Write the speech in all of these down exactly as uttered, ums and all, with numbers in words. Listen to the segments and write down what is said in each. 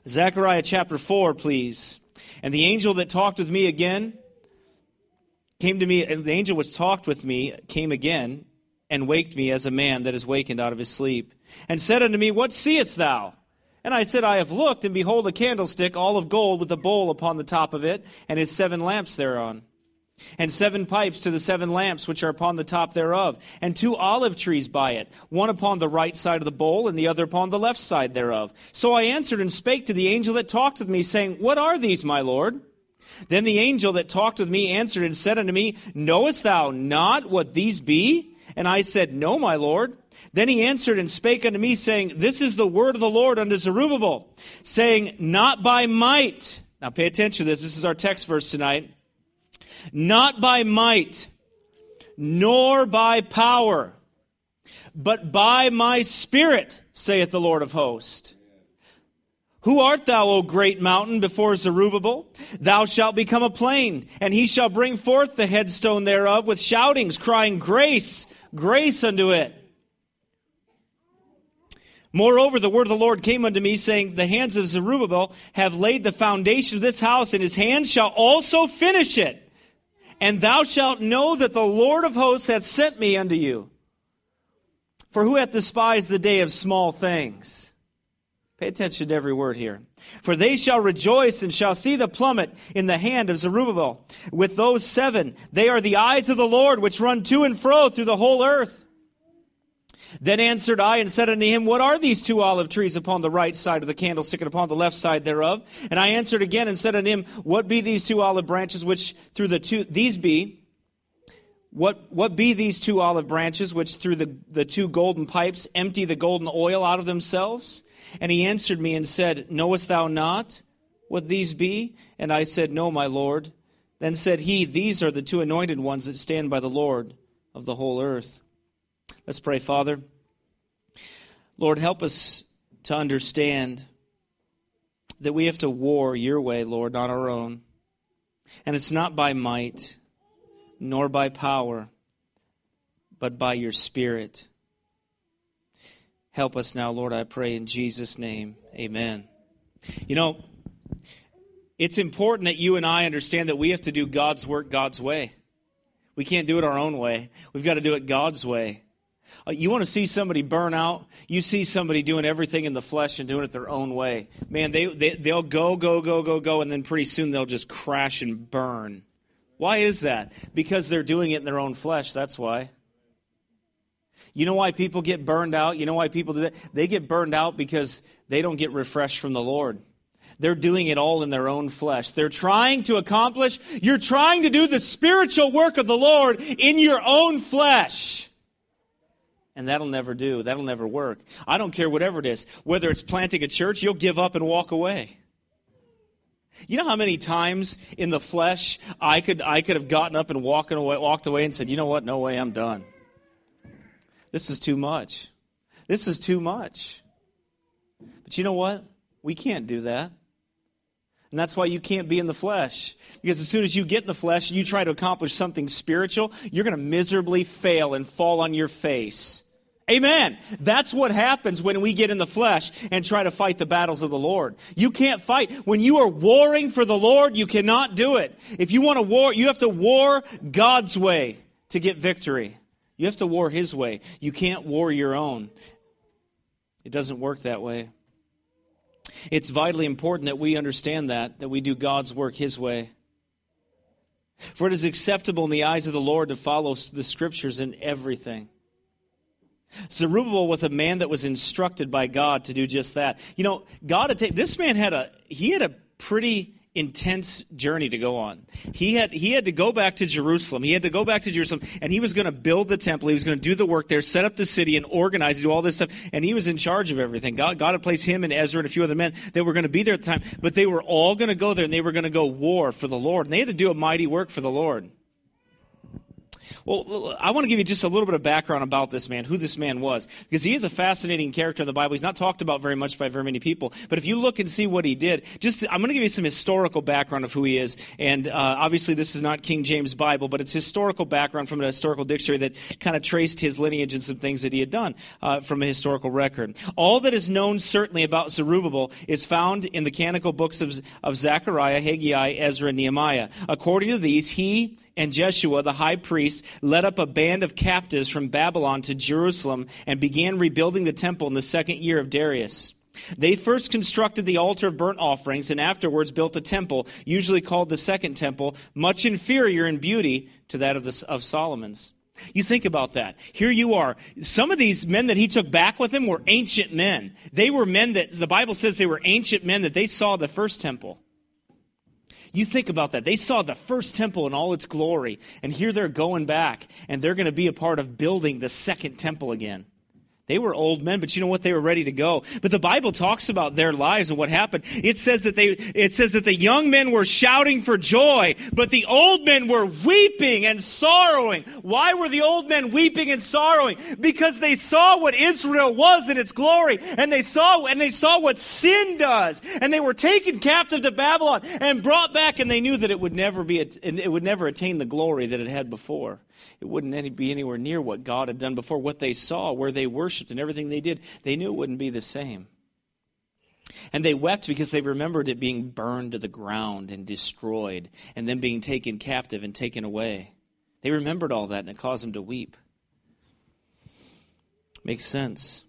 Zechariah chapter four, please. And the angel that talked with me again came to me, and the angel which talked with me came again and waked me as a man that is wakened out of his sleep, and said unto me, What seest thou? And I said, I have looked, and behold a candlestick all of gold with a bowl upon the top of it, and his seven lamps thereon. And seven pipes to the seven lamps which are upon the top thereof, and two olive trees by it, one upon the right side of the bowl, and the other upon the left side thereof. So I answered and spake to the angel that talked with me, saying, What are these, my Lord? Then the angel that talked with me answered and said unto me, Knowest thou not what these be? And I said, No, my Lord. Then he answered and spake unto me, saying, This is the word of the Lord unto Zerubbabel, saying, Not by might. Now pay attention to this. This is our text verse tonight. Not by might, nor by power, but by my Spirit, saith the Lord of hosts. Who art thou, O great mountain, before Zerubbabel? Thou shalt become a plain, and he shall bring forth the headstone thereof with shoutings, crying, Grace, grace unto it. Moreover, the word of the Lord came unto me, saying, The hands of Zerubbabel have laid the foundation of this house, and his hands shall also finish it. And thou shalt know that the Lord of hosts hath sent me unto you. For who hath despised the day of small things? Pay attention to every word here. For they shall rejoice and shall see the plummet in the hand of Zerubbabel. With those seven, they are the eyes of the Lord, which run to and fro through the whole earth. Then answered I and said unto him, What are these two olive trees upon the right side of the candlestick and upon the left side thereof? And I answered again and said unto him, What be these two olive branches which through the two, these be, what, what be these two olive branches which through the, the two golden pipes empty the golden oil out of themselves? And he answered me and said, Knowest thou not what these be? And I said, No, my Lord. Then said he, These are the two anointed ones that stand by the Lord of the whole earth. Let's pray, Father. Lord, help us to understand that we have to war your way, Lord, not our own. And it's not by might, nor by power, but by your Spirit. Help us now, Lord, I pray in Jesus' name. Amen. You know, it's important that you and I understand that we have to do God's work God's way. We can't do it our own way. We've got to do it God's way. You want to see somebody burn out? You see somebody doing everything in the flesh and doing it their own way. Man, they, they, they'll go, go, go, go, go, and then pretty soon they'll just crash and burn. Why is that? Because they're doing it in their own flesh, that's why. You know why people get burned out? You know why people do that? They get burned out because they don't get refreshed from the Lord. They're doing it all in their own flesh. They're trying to accomplish, you're trying to do the spiritual work of the Lord in your own flesh. And that'll never do. That'll never work. I don't care whatever it is. Whether it's planting a church, you'll give up and walk away. You know how many times in the flesh I could I could have gotten up and walked away, walked away and said, you know what, no way, I'm done. This is too much. This is too much. But you know what? We can't do that. And that's why you can't be in the flesh. Because as soon as you get in the flesh and you try to accomplish something spiritual, you're going to miserably fail and fall on your face. Amen. That's what happens when we get in the flesh and try to fight the battles of the Lord. You can't fight. When you are warring for the Lord, you cannot do it. If you want to war, you have to war God's way to get victory. You have to war His way. You can't war your own. It doesn't work that way. It's vitally important that we understand that, that we do God's work His way. For it is acceptable in the eyes of the Lord to follow the Scriptures in everything. Zerubbabel was a man that was instructed by God to do just that. You know, God had taken, this man had a, he had a pretty intense journey to go on. He had he had to go back to Jerusalem. He had to go back to Jerusalem, and he was going to build the temple. He was going to do the work there, set up the city, and organize, do all this stuff. And he was in charge of everything. God, God had placed him and Ezra and a few other men that were going to be there at the time. But they were all going to go there, and they were going to go war for the Lord. And they had to do a mighty work for the Lord. Well, I want to give you just a little bit of background about this man, who this man was, because he is a fascinating character in the Bible. He's not talked about very much by very many people, but if you look and see what he did, just I'm going to give you some historical background of who he is, and uh, obviously this is not King James Bible, but it's historical background from a historical dictionary that kind of traced his lineage and some things that he had done uh, from a historical record. All that is known certainly about Zerubbabel is found in the canonical books of, of Zechariah, Haggai, Ezra, and Nehemiah. According to these, he and Jeshua, the high priest, led up a band of captives from Babylon to Jerusalem and began rebuilding the temple in the second year of Darius. They first constructed the altar of burnt offerings and afterwards built a temple, usually called the Second Temple, much inferior in beauty to that of, the, of Solomon's. You think about that. Here you are. Some of these men that he took back with him were ancient men. They were men that, the Bible says they were ancient men, that they saw the first temple. You think about that. They saw the first temple in all its glory, and here they're going back, and they're going to be a part of building the second temple again. They were old men, but you know what? They were ready to go. But the Bible talks about their lives and what happened. It says that they, it says that the young men were shouting for joy, but the old men were weeping and sorrowing. Why were the old men weeping and sorrowing? Because they saw what Israel was in its glory, and they saw, and they saw what sin does. And they were taken captive to Babylon and brought back, and they knew that it would never be, it would never attain the glory that it had before. It wouldn't any, be anywhere near what God had done before. What they saw, where they worshiped and everything they did, they knew it wouldn't be the same. And they wept because they remembered it being burned to the ground and destroyed and then being taken captive and taken away. They remembered all that, and it caused them to weep. Makes sense.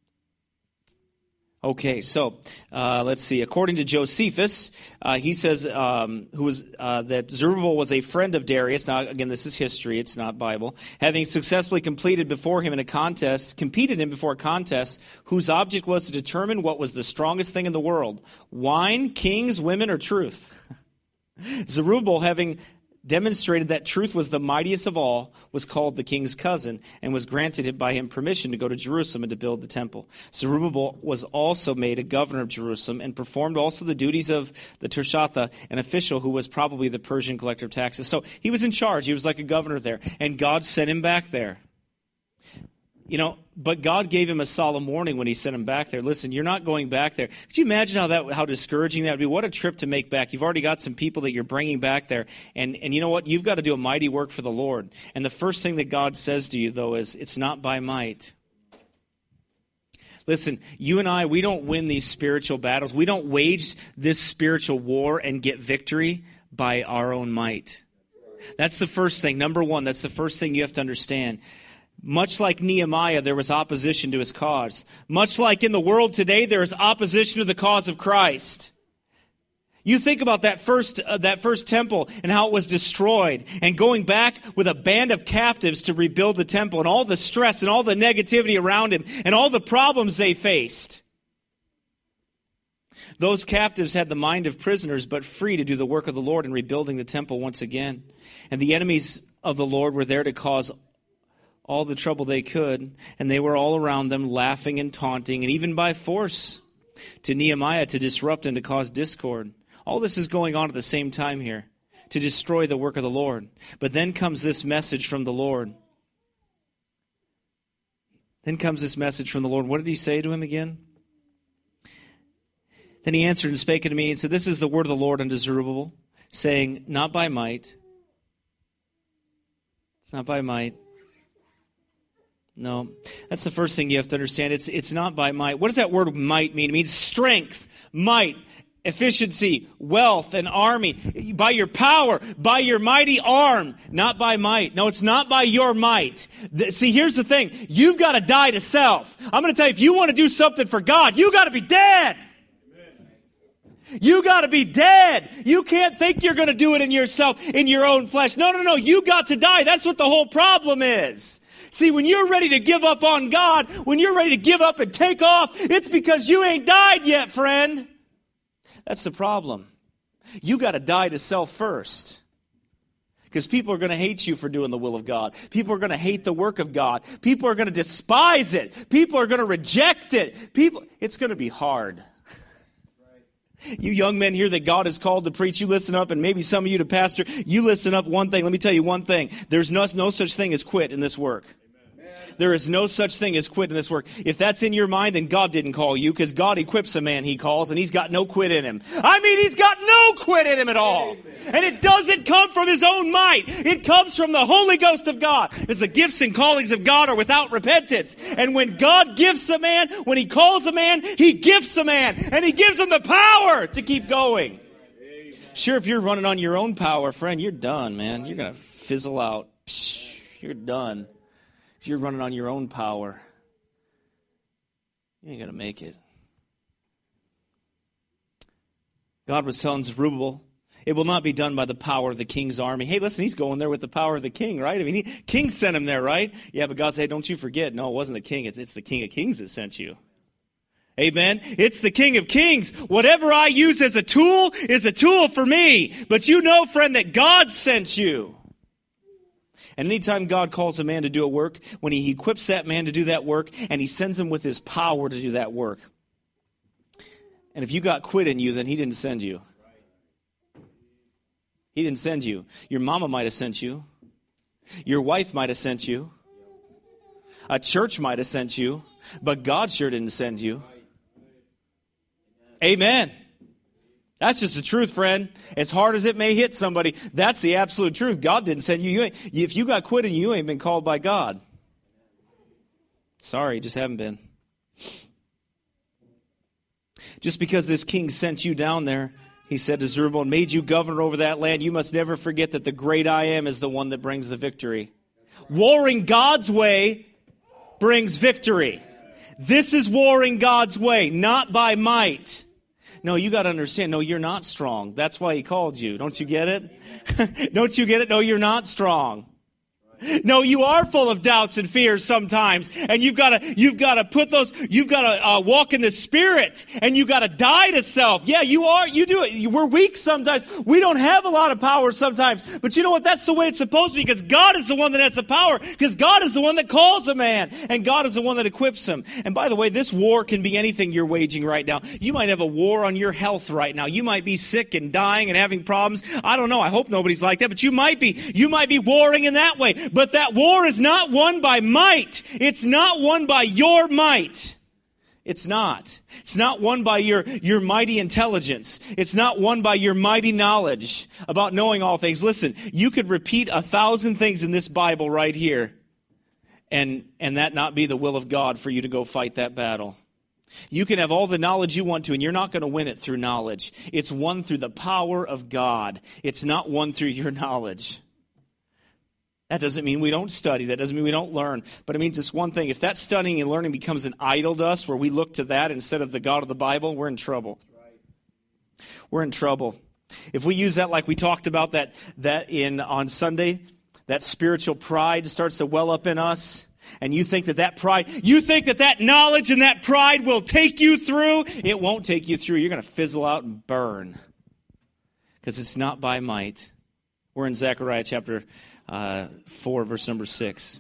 Okay, so uh, let's see. According to Josephus, uh, he says um, who was, uh, that Zerubbabel was a friend of Darius. Now, again, this is history; it's not Bible. Having successfully completed before him in a contest, competed him before a contest, whose object was to determine what was the strongest thing in the world: wine, kings, women, or truth. Zerubbabel, having demonstrated that truth was the mightiest of all, was called the king's cousin, and was granted by him permission to go to Jerusalem and to build the temple. Zerubbabel was also made a governor of Jerusalem and performed also the duties of the Tirshatha, an official who was probably the Persian collector of taxes. So he was in charge. He was like a governor there, and God sent him back there. You know, but God gave him a solemn warning when he sent him back there. Listen, you're not going back there. Could you imagine how that, how discouraging that would be? What a trip to make back. You've already got some people that you're bringing back there. And, and you know what? You've got to do a mighty work for the Lord. And the first thing that God says to you, though, is it's not by might. Listen, you and I, we don't win these spiritual battles. We don't wage this spiritual war and get victory by our own might. That's the first thing. Number one, that's the first thing you have to understand. Much like Nehemiah, there was opposition to his cause. Much like in the world today, there is opposition to the cause of Christ. You think about that first uh, that first temple and how it was destroyed, and going back with a band of captives to rebuild the temple, and all the stress and all the negativity around him and all the problems they faced. Those captives had the mind of prisoners, but free to do the work of the Lord in rebuilding the temple once again. And the enemies of the Lord were there to cause all the trouble they could, and they were all around them, laughing and taunting, and even by force to Nehemiah to disrupt and to cause discord. All this is going on at the same time here, to destroy the work of the Lord. But then comes this message from the Lord. Then comes this message from the Lord. What did he say to him again? Then he answered and spake unto me and said, This is the word of the Lord unto Zerubbabel, saying, Not by might. It's not by might. No, that's the first thing you have to understand. It's it's not by might. What does that word might mean? It means strength, might, efficiency, wealth, an army. By your power, by your mighty arm, not by might. No, it's not by your might. See, here's the thing. You've got to die to self. I'm going to tell you, if you want to do something for God, you got to be dead. You got to be dead. You can't think you're going to do it in yourself, in your own flesh. No, no, no. You got to die. That's what the whole problem is. See, when you're ready to give up on God, when you're ready to give up and take off, it's because you ain't died yet, friend. That's the problem. You got to die to self first. Because people are going to hate you for doing the will of God. People are going to hate the work of God. People are going to despise it. People are going to reject it. People, it's going to be hard. You young men here that God has called to preach, you listen up, and maybe some of you to pastor, you listen up one thing. Let me tell you one thing. There's no, no such thing as quit in this work. There is no such thing as quit in this work. If that's in your mind, then God didn't call you, because God equips a man he calls, and he's got no quit in him. I mean, he's got no quit in him at all. Amen. And it doesn't come from his own might. It comes from the Holy Ghost of God. Because the gifts and callings of God are without repentance. And when God gifts a man, when he calls a man, he gifts a man. And he gives him the power to keep going. Amen. Sure, if you're running on your own power, friend, you're done, man. You're going to fizzle out. Psh, you're done. If you're running on your own power, you ain't going to make it. God was telling Zerubbabel, it will not be done by the power of the king's army. Hey, listen, he's going there with the power of the king, right? I mean, he, king sent him there, right? Yeah, but God said, hey, don't you forget. No, it wasn't the king. It's, it's the King of Kings that sent you. Amen? It's the King of Kings. Whatever I use as a tool is a tool for me. But you know, friend, that God sent you. And anytime God calls a man to do a work, when he equips that man to do that work, and he sends him with his power to do that work. And if you got quit in you, then he didn't send you. He didn't send you. Your mama might have sent you. Your wife might have sent you. A church might have sent you. But God sure didn't send you. Amen. That's just the truth, friend. As hard as it may hit somebody, that's the absolute truth. God didn't send you. you ain't, if you got quit and you ain't been called by God. Sorry, just haven't been. Just because this king sent you down there, he said to Zerubbabel, made you governor over that land, you must never forget that the great I am is the one that brings the victory. Warring God's way brings victory. This is warring God's way, not by might. No, you got to understand, no, you're not strong. That's why he called you. Don't you get it? Don't you get it? No, you're not strong. No, you are full of doubts and fears sometimes, and you've got to you've got to put those you've got to uh, walk in the Spirit, and you've got to die to self. Yeah, you are. You do it. We're weak sometimes. We don't have a lot of power sometimes, but you know what? That's the way it's supposed to be, because God is the one that has the power. Because God is the one that calls a man, and God is the one that equips him. And by the way, this war can be anything you're waging right now. You might have a war on your health right now. You might be sick and dying and having problems. I don't know. I hope nobody's like that, but you might be. You might be warring in that way. But that war is not won by might. It's not won by your might. It's not. It's not won by your, your mighty intelligence. It's not won by your mighty knowledge about knowing all things. Listen, you could repeat a thousand things in this Bible right here, and, and that not be the will of God for you to go fight that battle. You can have all the knowledge you want to, and you're not going to win it through knowledge. It's won through the power of God. It's not won through your knowledge. That doesn't mean we don't study. That doesn't mean we don't learn. But it means it's one thing. If that studying and learning becomes an idol to us, where we look to that instead of the God of the Bible, we're in trouble. We're in trouble. If we use that like we talked about that, that in on Sunday, that spiritual pride starts to well up in us, and you think that that pride, you think that that knowledge and that pride will take you through, it won't take you through. You're going to fizzle out and burn, because it's not by might. We're in Zechariah chapter uh, four, verse number six.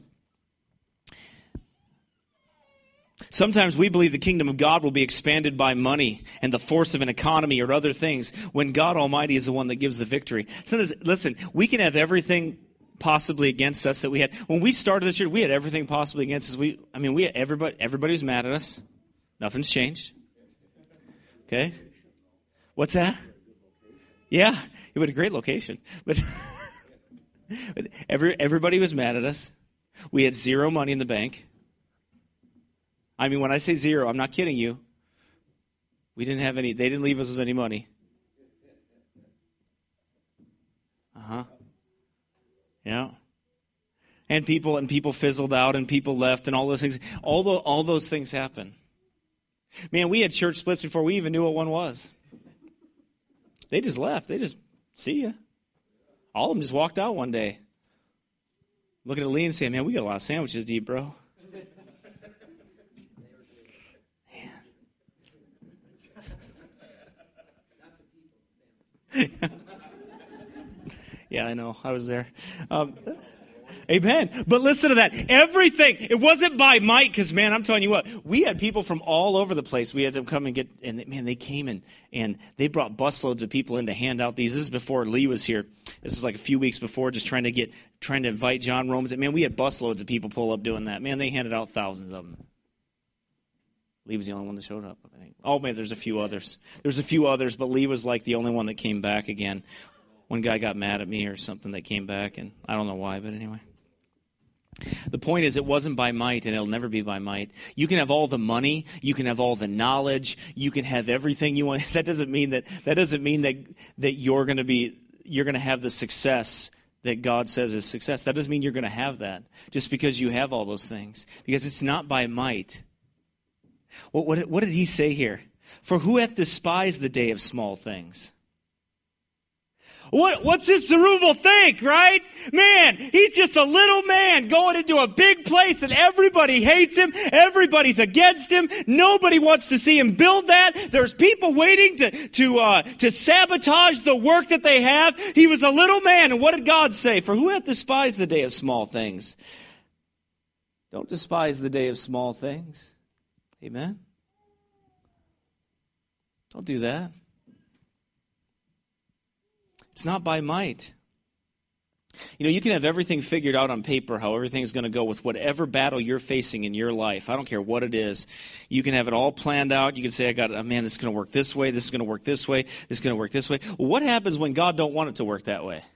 Sometimes we believe the kingdom of God will be expanded by money and the force of an economy or other things, when God Almighty is the one that gives the victory. Sometimes, listen, we can have everything possibly against us that we had. When we started this year, we had everything possibly against us. We, I mean, we had everybody, everybody was mad at us. Nothing's changed. Okay? What's that? Yeah, it was a great location. But, but every, everybody was mad at us. We had zero money in the bank. I mean, when I say zero, I'm not kidding you. We didn't have any, they didn't leave us with any money. Uh-huh. Yeah. And people and people fizzled out, and people left, and all those things. All, the, all those things happen. Man, we had church splits before we even knew what one was. They just left. They just, see ya. All of them just walked out one day. Looking at Lee and saying, man, we got a lot of sandwiches to eat, bro. Yeah, I know. I was there. Um, Amen. But listen to that. Everything, it wasn't by might, because, man, I'm telling you what, we had people from all over the place. We had them come and get, and man, they came in, and they brought busloads of people in to hand out these. This is before Lee was here. This is like a few weeks before, just trying to get, trying to invite John Rome's. And, man, we had busloads of people pull up doing that. Man, they handed out thousands of them. Lee was the only one that showed up, I think. Oh, man, there's a few others. There's a few others, but Lee was like the only one that came back again. One guy got mad at me or something that came back, and I don't know why, but anyway. The point is, it wasn't by might, and it'll never be by might. You can have all the money, you can have all the knowledge, you can have everything you want. That doesn't mean that that doesn't mean that that you're going to be you're going to have the success that God says is success. That doesn't mean you're going to have that just because you have all those things, because it's not by might. What what, what did he say here? For who hath despised the day of small things? What, what's this Zerubbabel think, right? Man, he's just a little man going into a big place and everybody hates him. Everybody's against him. Nobody wants to see him build that. There's people waiting to, to, uh, to sabotage the work that they have. He was a little man. And what did God say? For who hath despised the day of small things? Don't despise the day of small things. Amen? Don't do that. It's not by might. You know, you can have everything figured out on paper, how everything's going to go with whatever battle you're facing in your life. I don't care what it is. You can have it all planned out. You can say, I got, oh, man, this is going to work this way. This is going to work this way. This is going to work this way. Well, what happens when God don't want it to work that way?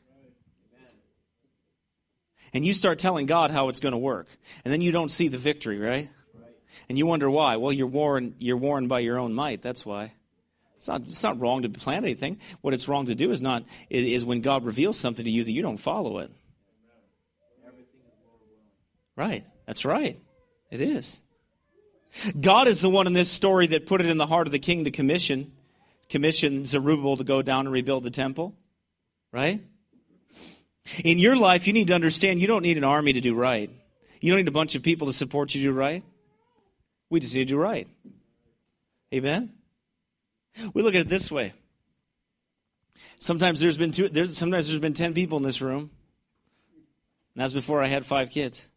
And you start telling God how it's going to work. And then you don't see the victory, right? And you wonder why. Well, you're worn, you're worn by your own might. That's why. It's not, it's not wrong to plan anything. What it's wrong to do is not is, is when God reveals something to you that you don't follow it. Right. That's right. It is. God is the one in this story that put it in the heart of the king to commission, commission Zerubbabel to go down and rebuild the temple. Right? In your life, you need to understand you don't need an army to do right. You don't need a bunch of people to support you to do right. We just need to do right. Amen? We look at it this way. Sometimes there's been two, there's, sometimes there's been ten people in this room. And that's before I had five kids.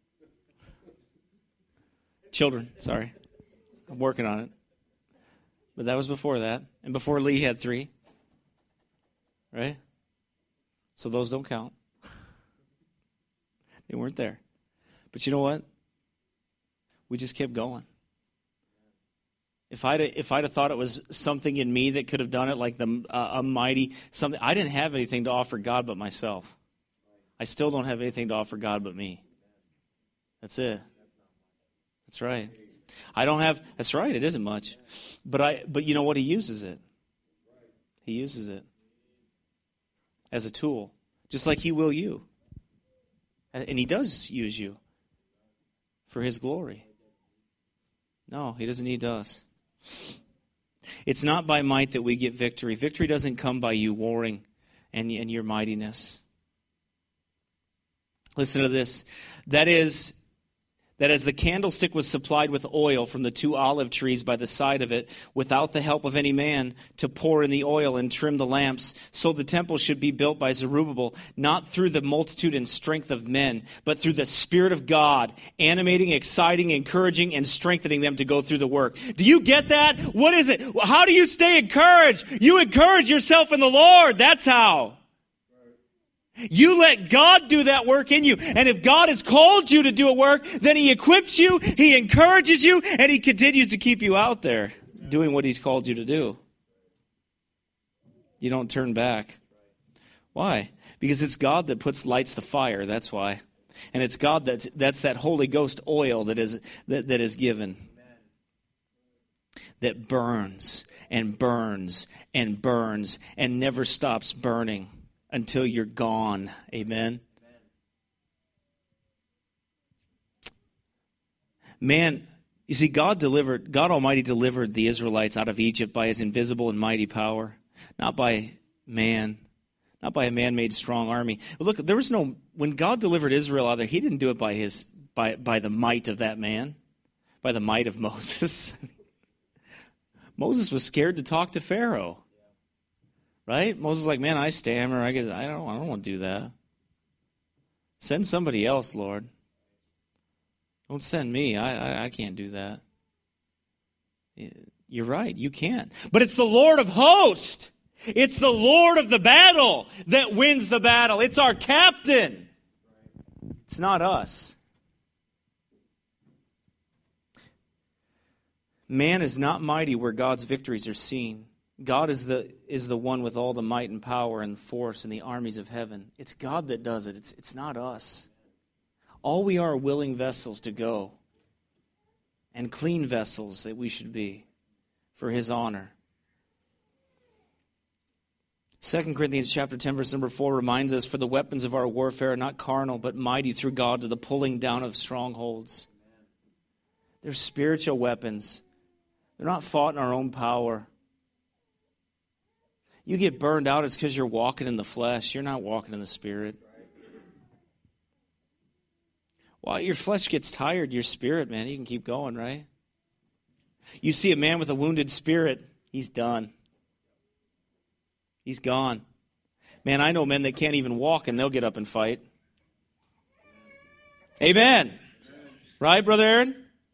Children, sorry. I'm working on it. But that was before that. And before Lee had three. Right? So those don't count. They weren't there. But you know what? We just kept going. If I'd if I'd have thought it was something in me that could have done it, like the uh, a mighty something, I didn't have anything to offer God but myself. I still don't have anything to offer God but me. That's it. That's right. I don't have. That's right. It isn't much, but I. But you know what? He uses it. He uses it as a tool, just like He will you, and He does use you for His glory. No, He doesn't need us. It's not by might that we get victory. Victory doesn't come by you warring and, and your mightiness. Listen to this. That is, that as the candlestick was supplied with oil from the two olive trees by the side of it, without the help of any man to pour in the oil and trim the lamps, so the temple should be built by Zerubbabel, not through the multitude and strength of men, but through the Spirit of God, animating, exciting, encouraging, and strengthening them to go through the work. Do you get that? What is it? How do you stay encouraged? You encourage yourself in the Lord. That's how. You let God do that work in you. And if God has called you to do a work, then He equips you, He encourages you, and He continues to keep you out there doing what He's called you to do. You don't turn back. Why? Because it's God that puts lights the fire. That's why. And it's God that's, that's that Holy Ghost oil that is, that, that is given. That burns and burns and burns and never stops burning until you're gone. Amen? Man, you see, God delivered, God Almighty delivered the Israelites out of Egypt by His invisible and mighty power, not by man, not by a man-made strong army. But look, there was no, when God delivered Israel out there, He didn't do it by his, by, by the might of that man, by the might of Moses. Moses was scared to talk to Pharaoh. Right? Moses is like, man, I stammer. I guess I don't. I don't want to do that. Send somebody else, Lord. Don't send me. I, I, I can't do that. You're right. You can't. But it's the Lord of hosts. It's the Lord of the battle that wins the battle. It's our captain. It's not us. Man is not mighty where God's victories are seen. God is the is the one with all the might and power and force and the armies of heaven. It's God that does it. It's, it's not us. All we are are willing vessels to go, and clean vessels that we should be for His honor. Second Corinthians chapter ten, verse number four reminds us, for the weapons of our warfare are not carnal, but mighty through God to the pulling down of strongholds. They're spiritual weapons. They're not fought in our own power. You get burned out, it's because you're walking in the flesh. You're not walking in the Spirit. While your flesh gets tired, your spirit, man, you can keep going, right? You see a man with a wounded spirit, he's done. He's gone. Man, I know men that can't even walk and they'll get up and fight. Amen. Amen. Right, Brother Aaron?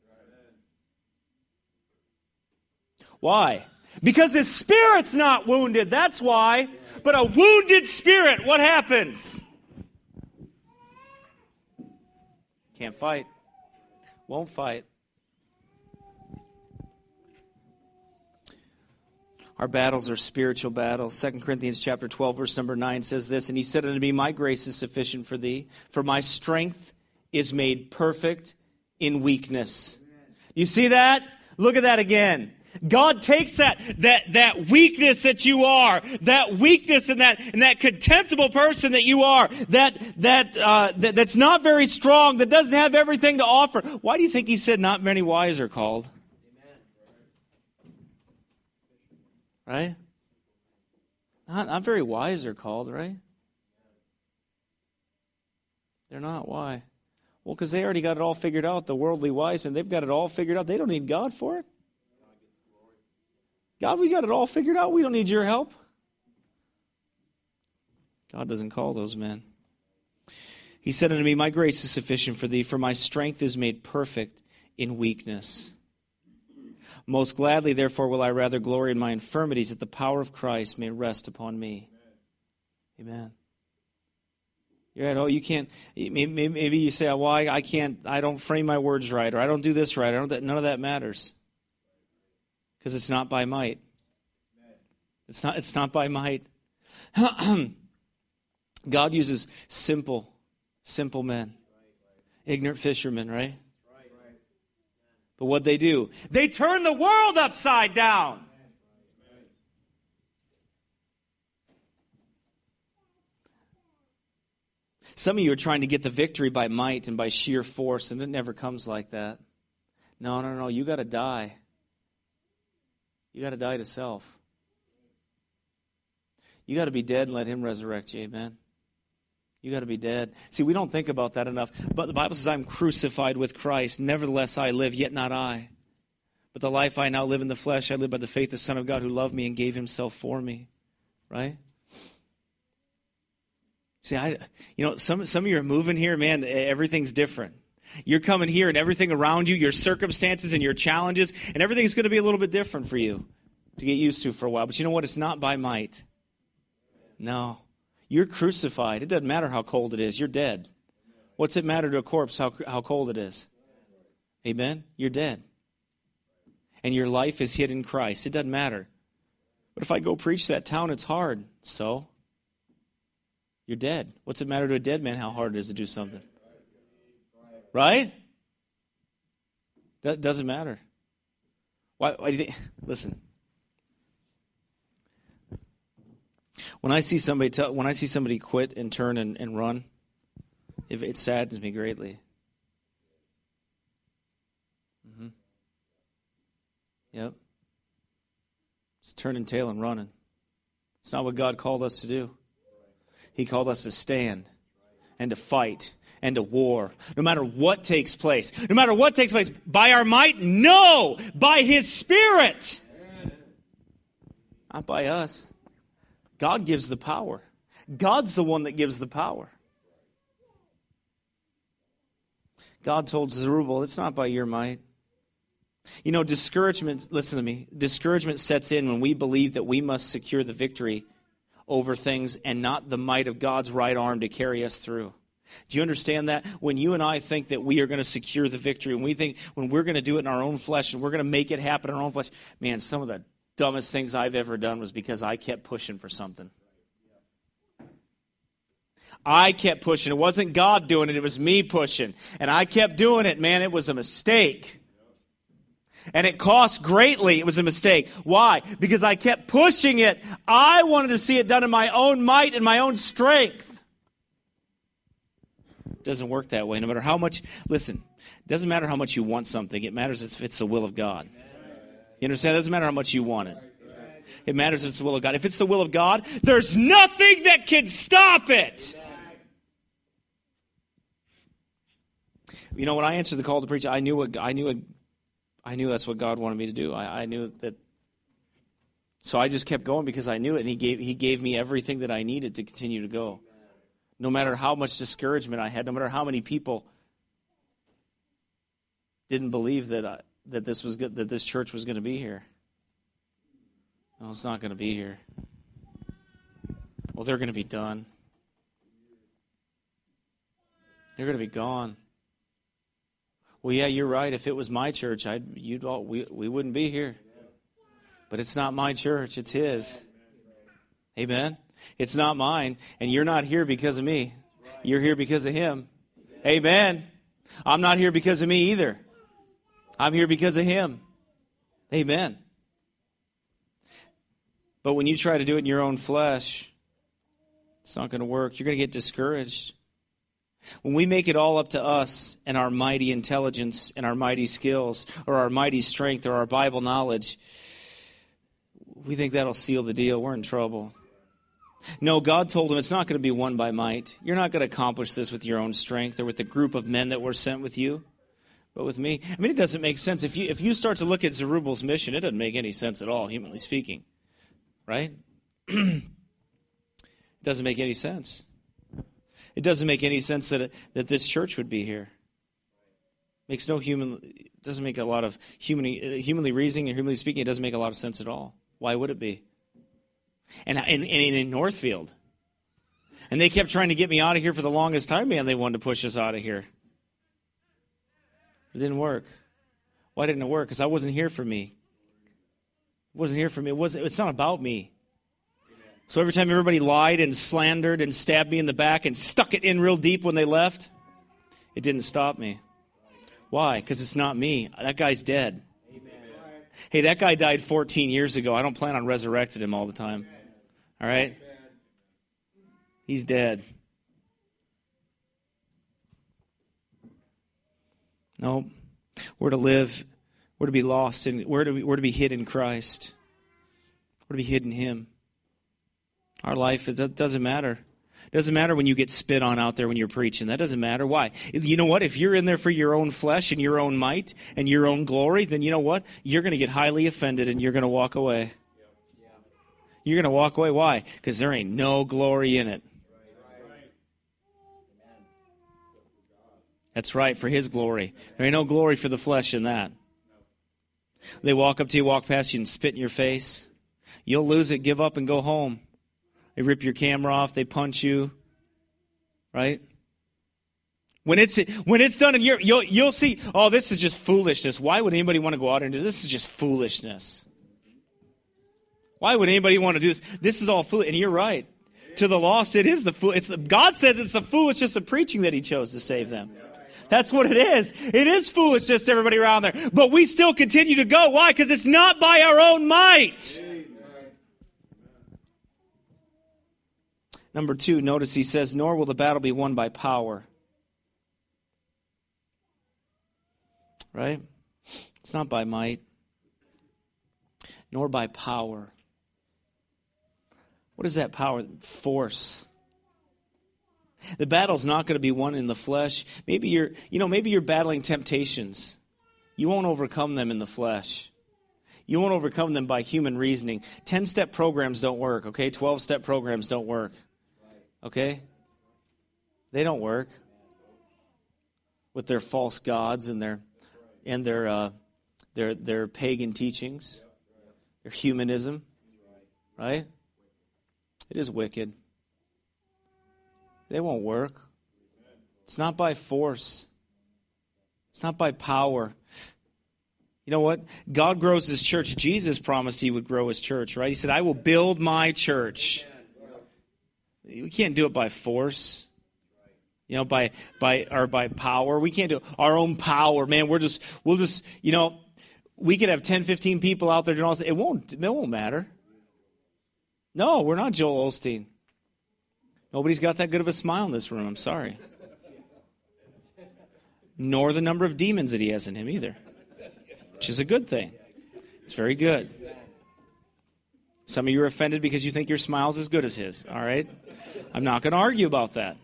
Why? Because his spirit's not wounded, that's why. But a wounded spirit, what happens? Can't fight. Won't fight. Our battles are spiritual battles. Second Corinthians chapter twelve, verse number nine says this, and he said unto me, my grace is sufficient for thee, for my strength is made perfect in weakness. You see that? Look at that again. God takes that, that, that weakness that you are, that weakness and that, and that contemptible person that you are, that, that, uh, that, that's not very strong, that doesn't have everything to offer. Why do you think he said not many wise are called? Right? Not, not very wise are called, right? They're not. Why? Well, because they already got it all figured out. The worldly wise men, they've got it all figured out. They don't need God for it. God, we got it all figured out. We don't need your help. God doesn't call those men. He said unto me, my grace is sufficient for thee, for my strength is made perfect in weakness. Most gladly, therefore, will I rather glory in my infirmities, that the power of Christ may rest upon me. Amen. Amen. You're right. Oh, you can't. Maybe, maybe you say, "Well, I, I can't. I don't frame my words right, or I don't do this right. I don't. None of that matters, because it's not by might. It's not. It's not by might. God uses simple, simple men, ignorant fishermen, right? But what they do? They turn the world upside down. Some of you are trying to get the victory by might and by sheer force, and it never comes like that. No, no, no. You got to die. You got to die to self. You got to be dead and let Him resurrect you. Amen. You got to be dead. See, we don't think about that enough. But the Bible says, I'm crucified with Christ. Nevertheless, I live, yet not I. But the life I now live in the flesh, I live by the faith of the Son of God who loved me and gave Himself for me. Right? See, I, you know, some some of you are moving here, man, everything's different. You're coming here and everything around you, your circumstances and your challenges, and everything's going to be a little bit different for you to get used to for a while. But you know what? It's not by might. No. You're crucified. It doesn't matter how cold it is. You're dead. What's it matter to a corpse how, how cold it is? Amen? You're dead. And your life is hid in Christ. It doesn't matter. But if I go preach that town, it's hard. So? You're dead. What's it matter to a dead man how hard it is to do something? Right? That doesn't matter. Why, why do you think? Listen. When I see somebody tell, when I see somebody quit and turn and, and run, if it saddens me greatly. Mm-hmm. Yep. It's turning tail and running. It's not what God called us to do. He called us to stand and to fight and to war. No matter what takes place. No matter what takes place. By our might? No! By His Spirit! Not by us. God gives the power. God's the one that gives the power. God told Zerubbabel, it's not by your might. You know, discouragement, listen to me, discouragement sets in when we believe that we must secure the victory over things and not the might of God's right arm to carry us through. Do you understand that? When you and I think that we are going to secure the victory, when we think when we're going to do it in our own flesh and we're going to make it happen in our own flesh, man, some of the dumbest things I've ever done was because I kept pushing for something. I kept pushing. It wasn't God doing it. It was me pushing. And I kept doing it, man. It was a mistake. And it cost greatly. It was a mistake. Why? Because I kept pushing it. I wanted to see it done in my own might and my own strength. It doesn't work that way. No matter how much, listen, it doesn't matter how much you want something. It matters if it's the will of God. You understand? It doesn't matter how much you want it. It matters if it's the will of God. If it's the will of God, there's nothing that can stop it. You know, when I answered the call to preach, I knew what I knew. What, I knew that's what God wanted me to do. I, I knew that. So I just kept going because I knew it, and He gave He gave me everything that I needed to continue to go. No matter how much discouragement I had, no matter how many people didn't believe that I, that this was good, that this church was going to be here. No, it's not going to be here. Well, they're going to be done. They're going to be gone. Well, yeah, you're right. If it was my church, I'd you'd all we we wouldn't be here. But it's not my church; it's His. Amen. It's not mine, and you're not here because of me. You're here because of Him. Amen. I'm not here because of me either. I'm here because of Him. Amen. But when you try to do it in your own flesh, it's not going to work. You're going to get discouraged. When we make it all up to us and our mighty intelligence and our mighty skills or our mighty strength or our Bible knowledge, we think that'll seal the deal. We're in trouble. No, God told him it's not going to be won by might. You're not going to accomplish this with your own strength or with the group of men that were sent with you, but with me. I mean, it doesn't make sense. If you if you start to look at Zerubbabel's mission, it doesn't make any sense at all, humanly speaking. Right? It doesn't make any sense. It doesn't make any sense that that this church would be here. Makes no human. It doesn't make a lot of humanly humanly reasoning and humanly speaking. It doesn't make a lot of sense at all. Why would it be? And and, and in Northfield, and they kept trying to get me out of here for the longest time. Man, they wanted to push us out of here. It didn't work. Why didn't it work? Because I wasn't here for me. It wasn't here for me. It wasn't. It's not about me. So every time everybody lied and slandered and stabbed me in the back and stuck it in real deep when they left, it didn't stop me. Why? Because it's not me. That guy's dead. Amen. Hey, that guy died fourteen years ago. I don't plan on resurrecting him all the time. All right? He's dead. No, we're to live. We're to be lost, and we're to be, we're to be hid in Christ. We're to be hid in Him. Our life, it doesn't matter. It doesn't matter when you get spit on out there when you're preaching. That doesn't matter. Why? You know what? If you're in there for your own flesh and your own might and your own glory, then you know what? You're going to get highly offended and you're going to walk away. You're going to walk away. Why? Because there ain't no glory in it. That's right, for His glory. There ain't no glory for the flesh in that. They walk up to you, walk past you, and spit in your face. You'll lose it, give up, and go home. They rip your camera off. They punch you, right? When it's when it's done, and you're, you'll you'll see. Oh, this is just foolishness. Why would anybody want to go out and do this? This is just foolishness. Why would anybody want to do this? This is all foolish. And you're right. To the lost, it is the fool. It's the, God says it's the foolishness of preaching that He chose to save them. That's what it is. It is foolishness to everybody around there. But we still continue to go. Why? Because it's not by our own might. Number two, notice he says, nor will the battle be won by power. Right? It's not by might, nor by power. What is that power? Force. The battle's not going to be won in the flesh. Maybe you're, you know, maybe you're battling temptations. You won't overcome them in the flesh. You won't overcome them by human reasoning. Ten-step programs don't work, okay? Twelve-step programs don't work. Okay? They don't work. with their false gods and their and their uh, their their pagan teachings, their humanism, right? It is wicked. They won't work. It's not by force. It's not by power. You know what? God grows His church. Jesus promised He would grow His church, right? He said, I will build my church. We can't do it by force. You know, by by or by power. We can't do it. Our own power, man. We're just we'll just, you know, we could have ten, fifteen people out there doing all this. It won't it won't matter. No, we're not Joel Osteen. Nobody's got that good of a smile in this room. I'm sorry. Nor the number of demons that he has in him either, which is a good thing. It's very good. Some of you are offended because you think your smile's as good as his. All right? I'm not going to argue about that.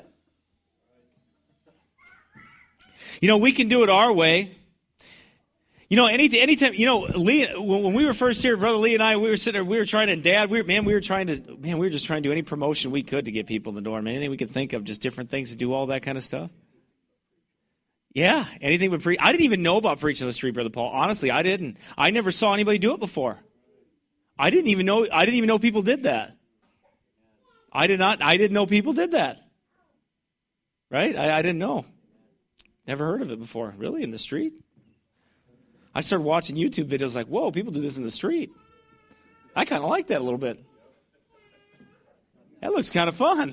You know, we can do it our way. You know, any anytime, you know, Lee, when we were first here, Brother Lee and I, we were sitting there, we were trying to, Dad, we were, man, we were trying to, man, we were just trying to do any promotion we could to get people in the door, man. Anything we could think of, just different things to do, all that kind of stuff. Yeah, anything but preach. I didn't even know about preaching on the street, Brother Paul. Honestly, I didn't. I never saw anybody do it before. I didn't even know, I didn't even know people did that. I did not, I didn't know people did that. Right? I, I didn't know. Never heard of it before. Really? In the street? I started watching YouTube videos like, whoa, people do this in the street. I kind of like that a little bit. That looks kind of fun.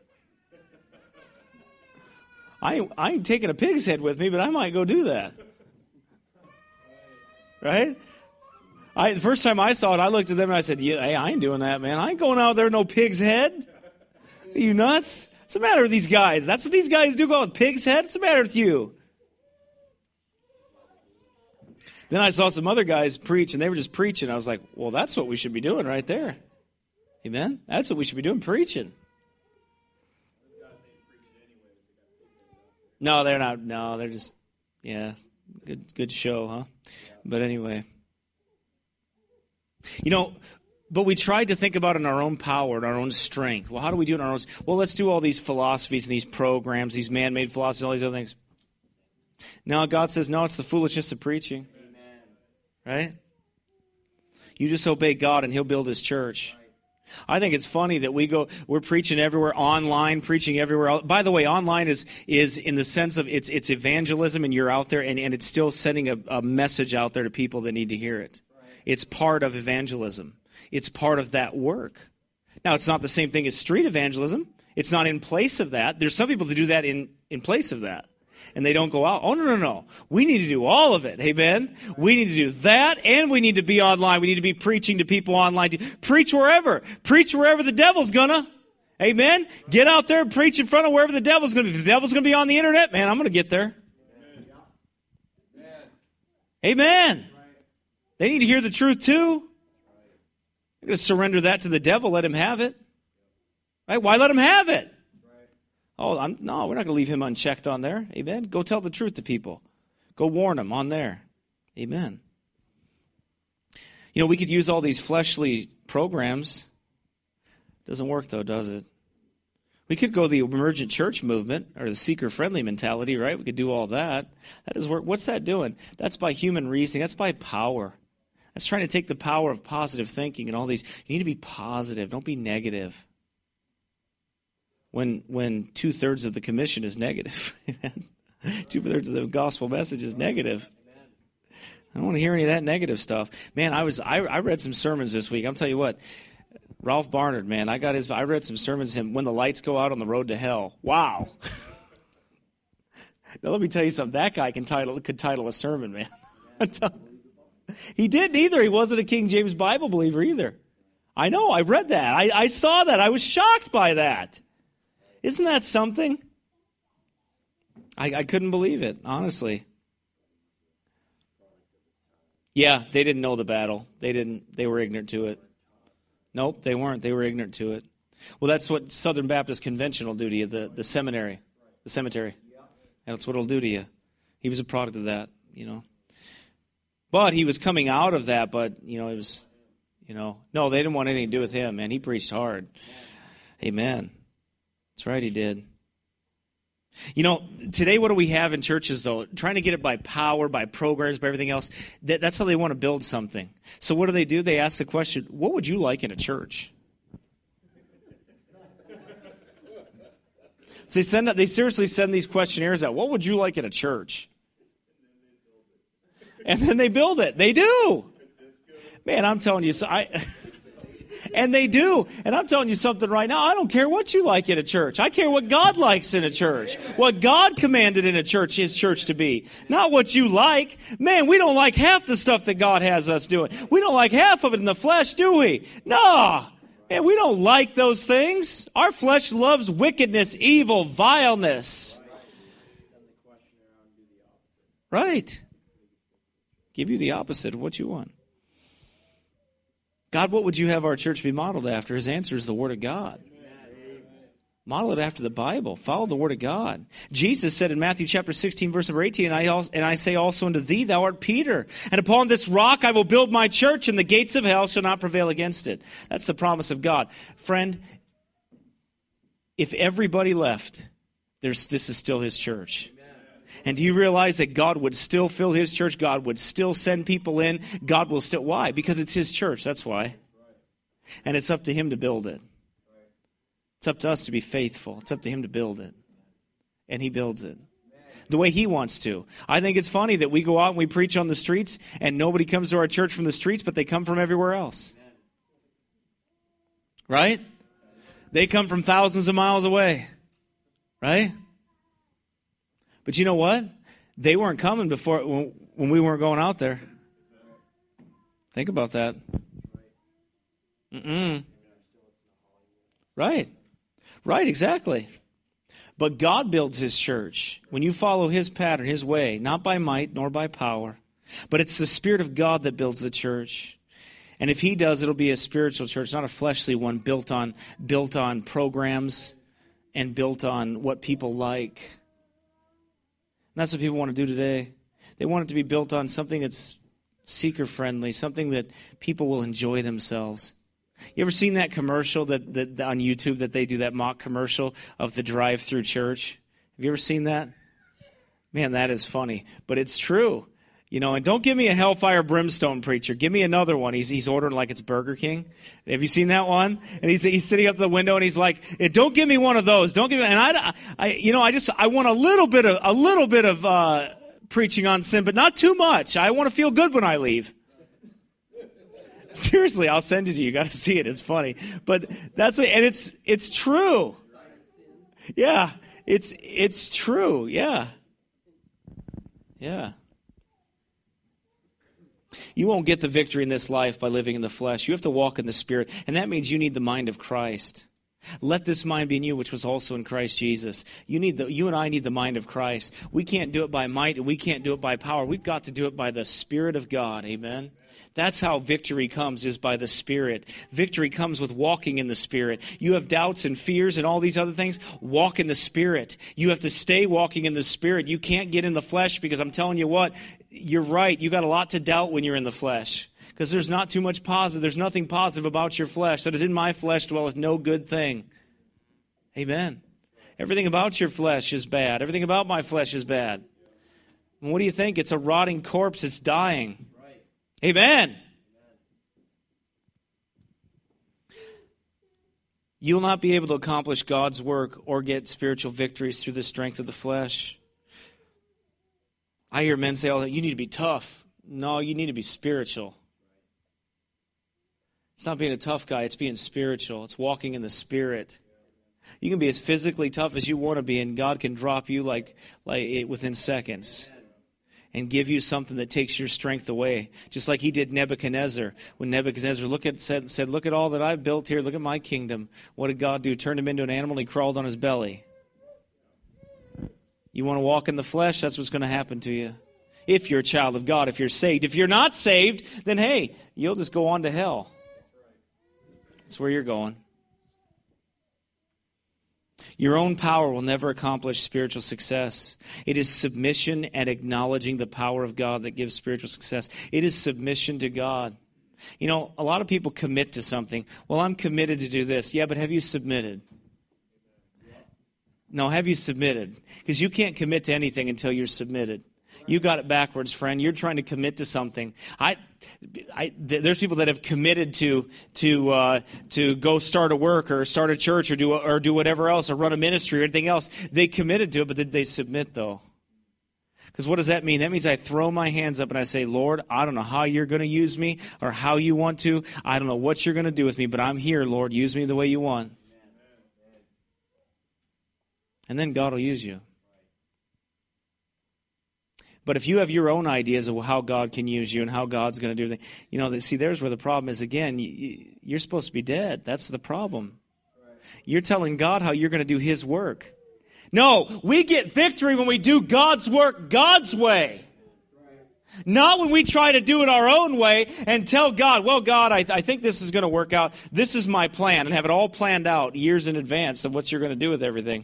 I ain't, I ain't taking a pig's head with me, but I might go do that. Right? I, the first time I saw it, I looked at them and I said, yeah, hey, I ain't doing that, man. I ain't going out there with no pig's head. Are you nuts? What's the matter with these guys? That's what these guys do, go with pig's head? What's the matter with you? Then I saw some other guys preach, and they were just preaching. I was like, well, that's what we should be doing right there. Amen? That's what we should be doing, preaching. No, they're not. No, they're just, yeah, good good show, huh? But anyway. You know, but we tried to think about it in our own power and our own strength. Well, how do we do it in our own? Well, let's do all these philosophies and these programs, these man-made philosophies, all these other things. Now God says, no, it's the foolishness of preaching. Right? You just obey God and He'll build His church. I think it's funny that we go, we're preaching everywhere, online, preaching everywhere. By the way, online is is in the sense of it's it's evangelism, and you're out there, and, and it's still sending a, a message out there to people that need to hear it. It's part of evangelism. It's part of that work. Now, it's not the same thing as street evangelism. It's not in place of that. There's some people that do that in, in place of that. And they don't go out. Oh, no, no, no. We need to do all of it. Amen? We need to do that, and we need to be online. We need to be preaching to people online. Preach wherever. Preach wherever the devil's gonna. Amen? Get out there and preach in front of wherever the devil's gonna be. If the devil's gonna be on the internet, man, I'm gonna get there. Amen. They need to hear the truth too. I'm gonna surrender that to the devil. Let him have it. Right? Why let him have it? Oh, I'm, no, we're not going to leave him unchecked on there. Amen. Go tell the truth to people. Go warn them on there. Amen. You know, we could use all these fleshly programs. Doesn't work, though, does it? We could go the emergent church movement or the seeker-friendly mentality, right? We could do all that. That does work. What's that doing? That's by human reasoning. That's by power. That's trying to take the power of positive thinking and all these. You need to be positive. Don't be negative. When when two-thirds of the commission is negative. Two-thirds of the gospel message is negative. I don't want to hear any of that negative stuff. Man, I was I, I read some sermons this week. I'm telling you what, Ralph Barnard, man, I got his. I read some sermons him when the lights go out on the road to hell. Wow. Now let me tell you something. That guy can title could title a sermon, man. He didn't either. He wasn't a King James Bible believer either. I know. I read that. I, I saw that. I was shocked by that. Isn't that something? I, I couldn't believe it, honestly. Yeah, they didn't know the battle. They didn't. They were ignorant to it. Nope, they weren't. They were ignorant to it. Well, that's what Southern Baptist Convention will do to you, the, the seminary, the cemetery. That's what it'll do to you. He was a product of that, you know. But he was coming out of that, but, you know, it was, you know, no, they didn't want anything to do with him, man. He preached hard. Amen. That's right, he did. You know, today what do we have in churches, though? Trying to get it by power, by programs, by everything else. That, that's how they want to build something. So what do they do? They ask the question, what would you like in a church? So they, send, they seriously send these questionnaires out. What would you like in a church? And then they build it. They do. Man, I'm telling you, so I... And they do. And I'm telling you something right now. I don't care what you like in a church. I care what God likes in a church. What God commanded in a church, His church to be. Not what you like. Man, we don't like half the stuff that God has us doing. We don't like half of it in the flesh, do we? No. Man, we don't like those things. Our flesh loves wickedness, evil, vileness. Right. Give you the opposite of what you want. God, what would you have our church be modeled after? His answer is the Word of God. Model it after the Bible. Follow the Word of God. Jesus said in Matthew chapter sixteen, verse number eighteen, and I, also, and I say also unto thee, thou art Peter, and upon this rock I will build my church, and the gates of hell shall not prevail against it. That's the promise of God. Friend, if everybody left, there's, this is still His church. And do you realize that God would still fill His church? God would still send people in. God will still... Why? Because it's His church. That's why. And it's up to Him to build it. It's up to us to be faithful. It's up to Him to build it. And He builds it the way He wants to. I think it's funny that we go out and we preach on the streets and nobody comes to our church from the streets, but they come from everywhere else. Right? They come from thousands of miles away. Right? But you know what? They weren't coming before when we weren't going out there. Think about that. Mm-mm. Right. Right, exactly. But God builds His church. When you follow His pattern, His way, not by might nor by power, but it's the Spirit of God that builds the church. And if He does, it'll be a spiritual church, not a fleshly one built on built on programs and built on what people like. And that's what people want to do today. They want it to be built on something that's seeker-friendly, something that people will enjoy themselves. You ever seen that commercial that, that on YouTube that they do, that mock commercial of the drive-through church? Have you ever seen that? Man, that is funny. But it's true. You know, and don't give me a hellfire brimstone preacher. Give me another one. He's he's ordering like it's Burger King. Have you seen that one? And he's he's sitting up the window and he's like, "Don't give me one of those. Don't give me." And I, I you know, I just I want a little bit of a little bit of uh, preaching on sin, but not too much. I want to feel good when I leave. Seriously, I'll send it to you. You got to see it. It's funny, but that's and it's it's true. Yeah, it's it's true. Yeah, yeah. You won't get the victory in this life by living in the flesh. You have to walk in the Spirit, and that means you need the mind of Christ. Let this mind be in you, which was also in Christ Jesus. You need the, you and I need the mind of Christ. We can't do it by might, and we can't do it by power. We've got to do it by the Spirit of God. Amen? That's how victory comes, is by the Spirit. Victory comes with walking in the Spirit. You have doubts and fears and all these other things. Walk in the Spirit. You have to stay walking in the Spirit. You can't get in the flesh because I'm telling you what, you're right. You got a lot to doubt when you're in the flesh because there's not too much positive. There's nothing positive about your flesh. That is, in my flesh dwelleth no good thing. Amen. Everything about your flesh is bad. Everything about my flesh is bad. And what do you think? It's a rotting corpse. It's dying. Amen. You'll not be able to accomplish God's work or get spiritual victories through the strength of the flesh. I hear men say, "Oh, you need to be tough." No, you need to be spiritual. It's not being a tough guy. It's being spiritual. It's walking in the Spirit. You can be as physically tough as you want to be, and God can drop you like, like within seconds and give you something that takes your strength away, just like He did Nebuchadnezzar. When Nebuchadnezzar look at, said, said, "Look at all that I've built here. Look at my kingdom." What did God do? Turned him into an animal, and he crawled on his belly. You want to walk in the flesh, that's what's going to happen to you. If you're a child of God, if you're saved. If you're not saved, then hey, you'll just go on to hell. That's where you're going. Your own power will never accomplish spiritual success. It is submission and acknowledging the power of God that gives spiritual success. It is submission to God. You know, a lot of people commit to something. Well, I'm committed to do this. Yeah, but have you submitted? No, have you submitted? Because you can't commit to anything until you're submitted. You got it backwards, friend. You're trying to commit to something. I, I, there's people that have committed to to uh, to go start a work or start a church or do or do whatever else or run a ministry or anything else. They committed to it, but did they submit though? Because what does that mean? That means I throw my hands up and I say, Lord, I don't know how you're going to use me or how you want to. I don't know what you're going to do with me, but I'm here, Lord. Use me the way you want. And then God will use you. But if you have your own ideas of how God can use you and how God's going to do things, you know, see, there's where the problem is. Again, you're supposed to be dead. That's the problem. You're telling God how you're going to do His work. No, we get victory when we do God's work God's way. Not when we try to do it our own way and tell God, well, God, I, th- I think this is going to work out. This is my plan, and have it all planned out years in advance of what you're going to do with everything.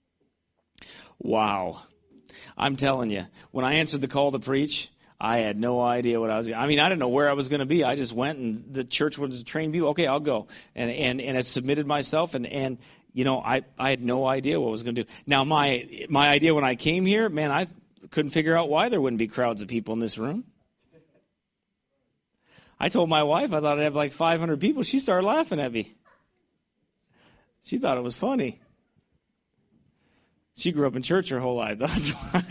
Wow. I'm telling you, when I answered the call to preach, I had no idea what I was. I mean, I didn't know where I was going to be. I just went, and the church was to train people. Okay, I'll go, and and and I submitted myself, and and you know, I I had no idea what I was going to do. Now, my my idea when I came here, man, I couldn't figure out why there wouldn't be crowds of people in this room. I told my wife I thought I'd have like five hundred people. She started laughing at me. She thought it was funny. She grew up in church her whole life. That's why.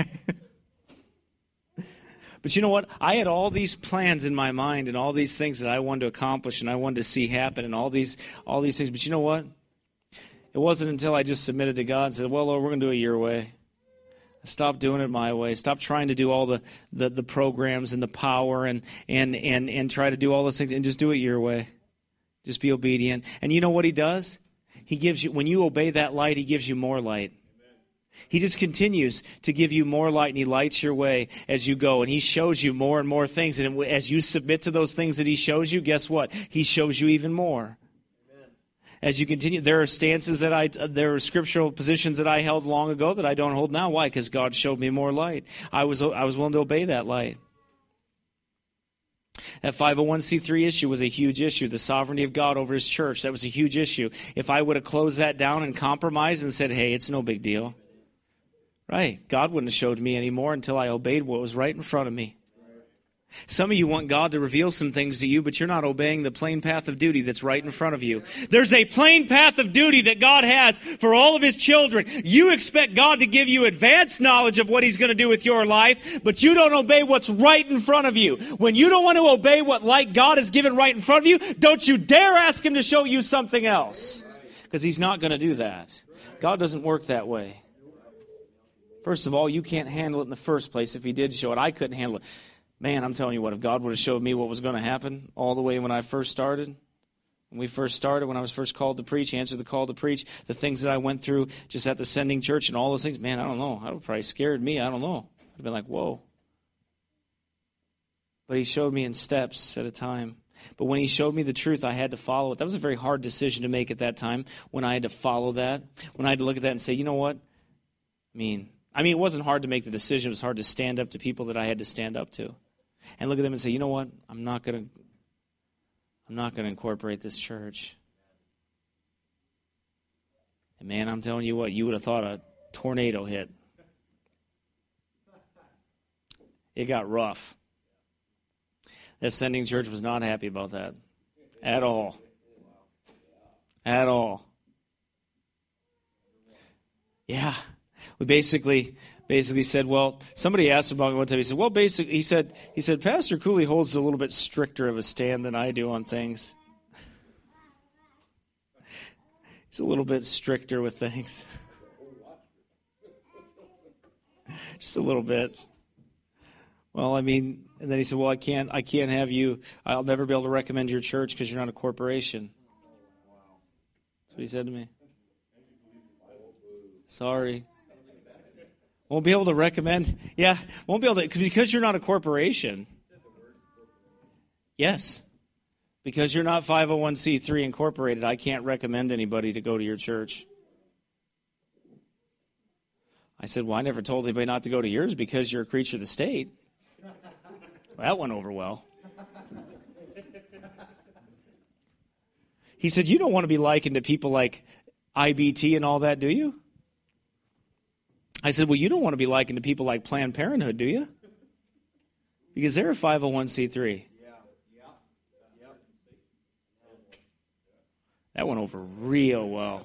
But you know what? I had all these plans in my mind and all these things that I wanted to accomplish and I wanted to see happen and all these all these things. But you know what? It wasn't until I just submitted to God and said, well, Lord, we're going to do it your way. Stop doing it my way. Stop trying to do all the, the, the programs and the power and, and, and, and try to do all those things and just do it your way. Just be obedient. And you know what He does? He gives you, when you obey that light, He gives you more light. He just continues to give you more light, and He lights your way as you go, and He shows you more and more things. And as you submit to those things that He shows you, guess what? He shows you even more. Amen. As you continue, there are stances that I, there are scriptural positions that I held long ago that I don't hold now. Why? Because God showed me more light. I was, I was willing to obey that light. That five oh one c three issue was a huge issue. The sovereignty of God over His church, that was a huge issue. If I would have closed that down and compromised and said, hey, it's no big deal. Right. God wouldn't have showed me anymore until I obeyed what was right in front of me. Some of you want God to reveal some things to you, but you're not obeying the plain path of duty that's right in front of you. There's a plain path of duty that God has for all of His children. You expect God to give you advanced knowledge of what He's going to do with your life, but you don't obey what's right in front of you. When you don't want to obey what light God has given right in front of you, don't you dare ask Him to show you something else, because He's not going to do that. God doesn't work that way. First of all, you can't handle it in the first place. If He did show it, I couldn't handle it. Man, I'm telling you what, if God would have showed me what was going to happen all the way when I first started, when we first started, when I was first called to preach, answered the call to preach, the things that I went through just at the sending church and all those things, man, I don't know. That would have probably scared me. I don't know. I'd have been like, whoa. But He showed me in steps at a time. But when He showed me the truth, I had to follow it. That was a very hard decision to make at that time, when I had to follow that, when I had to look at that and say, you know what? I mean, I mean, it wasn't hard to make the decision. It was hard to stand up to people that I had to stand up to. And look at them and say, you know what? I'm not going to I'm not going to incorporate this church. And man, I'm telling you what, you would have thought a tornado hit. It got rough. That sending church was not happy about that. At all. At all. Yeah. We basically basically said, well, somebody asked about me one time. He said, well, basically, he said, he said, Pastor Cooley holds a little bit stricter of a stand than I do on things. He's a little bit stricter with things. Just a little bit. Well, I mean, and then he said, well, I can't, I can't have you, I'll never be able to recommend your church because you're not a corporation. That's what he said to me. Sorry. Won't be able to recommend, yeah, won't be able to, because you're not a corporation. Yes. Because you're not five oh one c three incorporated, I can't recommend anybody to go to your church. I said, well, I never told anybody not to go to yours because you're a creature of the state. Well, that went over well. He said, you don't want to be likened to people like I B T and all that, do you? I said, well, you don't want to be likened to people like Planned Parenthood, do you? Because they're a five oh one c three. That went over real well.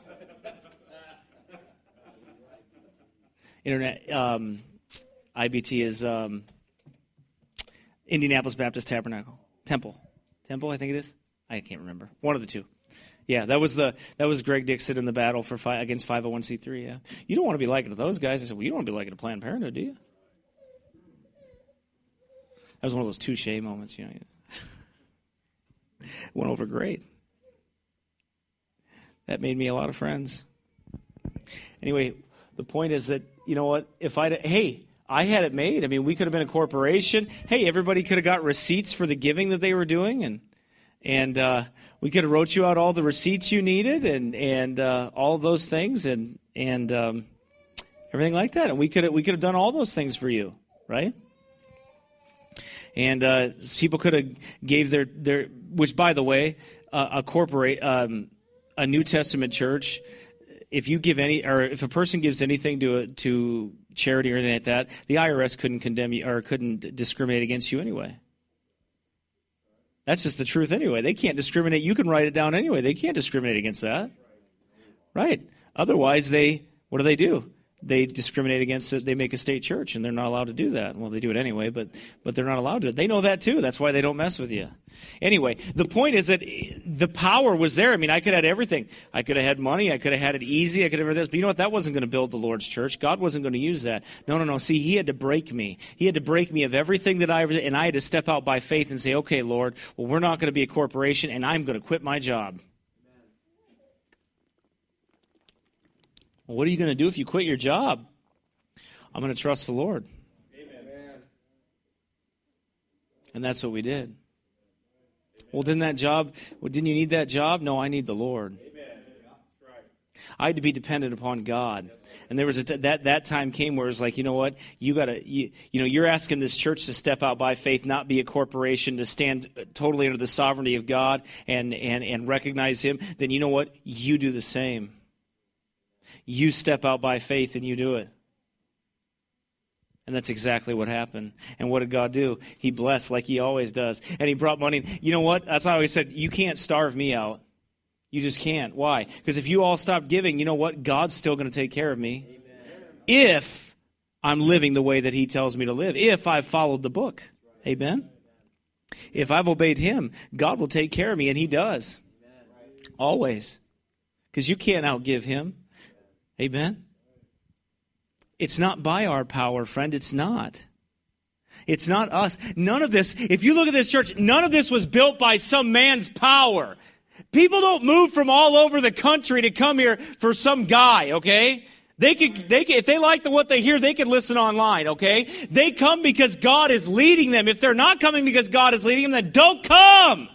Internet, um, I B T is um, Indianapolis Baptist Tabernacle. Temple. Temple, I think it is. I can't remember. One of the two. Yeah, that was the that was Greg Dixon in the battle for fi- against five oh one c three. Yeah, you don't want to be likened to those guys. I said, well, you don't want to be likened to Planned Parenthood, do you? That was one of those touche moments, you know. Went over great. That made me a lot of friends. Anyway, the point is that, you know what, if I, hey, I had it made. I mean, we could have been a corporation. Hey, everybody could have got receipts for the giving that they were doing, and and uh, we could have wrote you out all the receipts you needed, and and uh, all those things, and and um, everything like that. And we could have, we could have done all those things for you, right? And uh, people could have gave their their, which, by the way, uh, a corporate, um, a New Testament church, if you give any, or if a person gives anything to a, to charity or anything like that, the I R S couldn't condemn you or couldn't discriminate against you anyway. That's just the truth anyway. They can't discriminate. You can write it down anyway. They can't discriminate against that. Right. Otherwise, they, what do they do? They discriminate against it. They make a state church, and they're not allowed to do that. Well, they do it anyway, but but they're not allowed to. They know that too. That's why they don't mess with you. Anyway, the point is that the power was there. I mean, I could have had everything. I could have had money. I could have had it easy. I could have had this. But you know what? That wasn't going to build the Lord's church. God wasn't going to use that. No, no, no. See, He had to break me. He had to break me of everything that I ever did, and I had to step out by faith and say, okay, Lord, well, we're not going to be a corporation, and I'm going to quit my job. Well, what are you going to do if you quit your job? I'm going to trust the Lord. Amen. And that's what we did. Well, didn't that job, well, didn't you need that job? No, I need the Lord. Amen. I had to be dependent upon God. And there was a t- that that time came where it was like, you know what, you got to, you, you know, you're asking this church to step out by faith, not be a corporation, to stand totally under the sovereignty of God and and and recognize Him. Then you know what, you do the same. You step out by faith and you do it. And that's exactly what happened. And what did God do? He blessed like He always does. And He brought money in. You know what? That's why I always said, you can't starve me out. You just can't. Why? Because if you all stop giving, you know what? God's still going to take care of me. Amen. If I'm living the way that He tells me to live. If I've followed the book. Amen? If I've obeyed Him, God will take care of me. And He does. Always. Because you can't outgive Him. Amen? It's not by our power, friend. It's not. It's not us. None of this, if you look at this church, none of this was built by some man's power. People don't move from all over the country to come here for some guy, okay? They could, they could, if they like the, what they hear, they can listen online, okay? They come because God is leading them. If they're not coming because God is leading them, then don't come.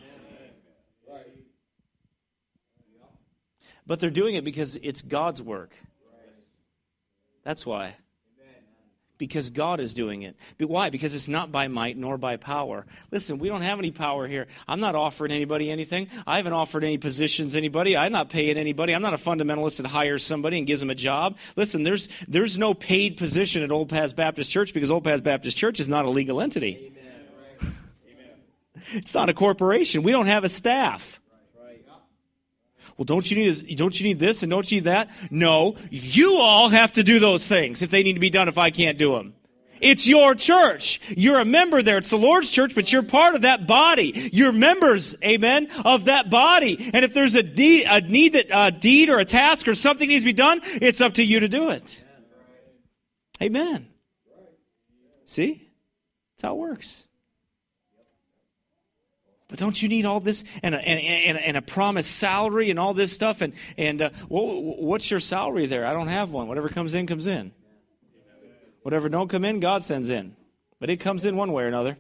But they're doing it because it's God's work. That's why. Because God is doing it. But why? Because it's not by might nor by power. Listen, we don't have any power here. I'm not offering anybody anything. I haven't offered any positions to anybody. I'm not paying anybody. I'm not a fundamentalist that hires somebody and gives them a job. Listen, there's there's no paid position at Old Paths Baptist Church because Old Paths Baptist Church is not a legal entity. Amen. It's not a corporation. We don't have a staff. Well, don't you need don't you need this and don't you need that? No, you all have to do those things if they need to be done if I can't do them. It's your church. You're a member there. It's the Lord's church, but you're part of that body. You're members, amen, of that body. And if there's a deed, a need that a deed or a task or something needs to be done, it's up to you to do it. Amen. See? That's how it works. But don't you need all this and a, and, and, and a promised salary and all this stuff? And, and uh, well, what's your salary there? I don't have one. Whatever comes in, comes in. Whatever don't come in, God sends in. But it comes in one way or another.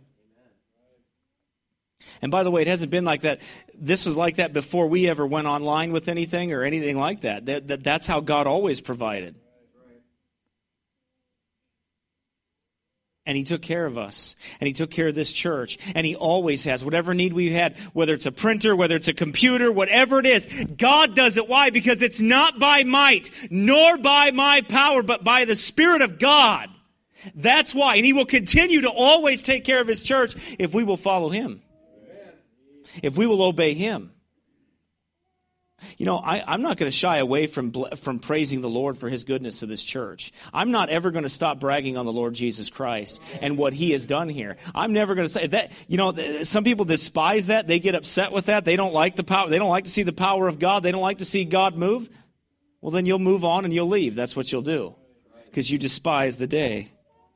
And by the way, it hasn't been like that. This was like that before we ever went online with anything or anything like that. That, that that's how God always provided. And he took care of us. And he took care of this church. And he always has. Whatever need we've had, whether it's a printer, whether it's a computer, whatever it is, God does it. Why? Because it's not by might, nor by my power, but by the Spirit of God. That's why. And he will continue to always take care of his church if we will follow him. If we will obey him. You know, I, I'm not going to shy away from from praising the Lord for his goodness to this church. I'm not ever going to stop bragging on the Lord Jesus Christ and what he has done here. I'm never going to say that. You know, some people despise that. They get upset with that. They don't like the power. They don't like to see the power of God. They don't like to see God move. Well, then you'll move on and you'll leave. That's what you'll do because you despise the day.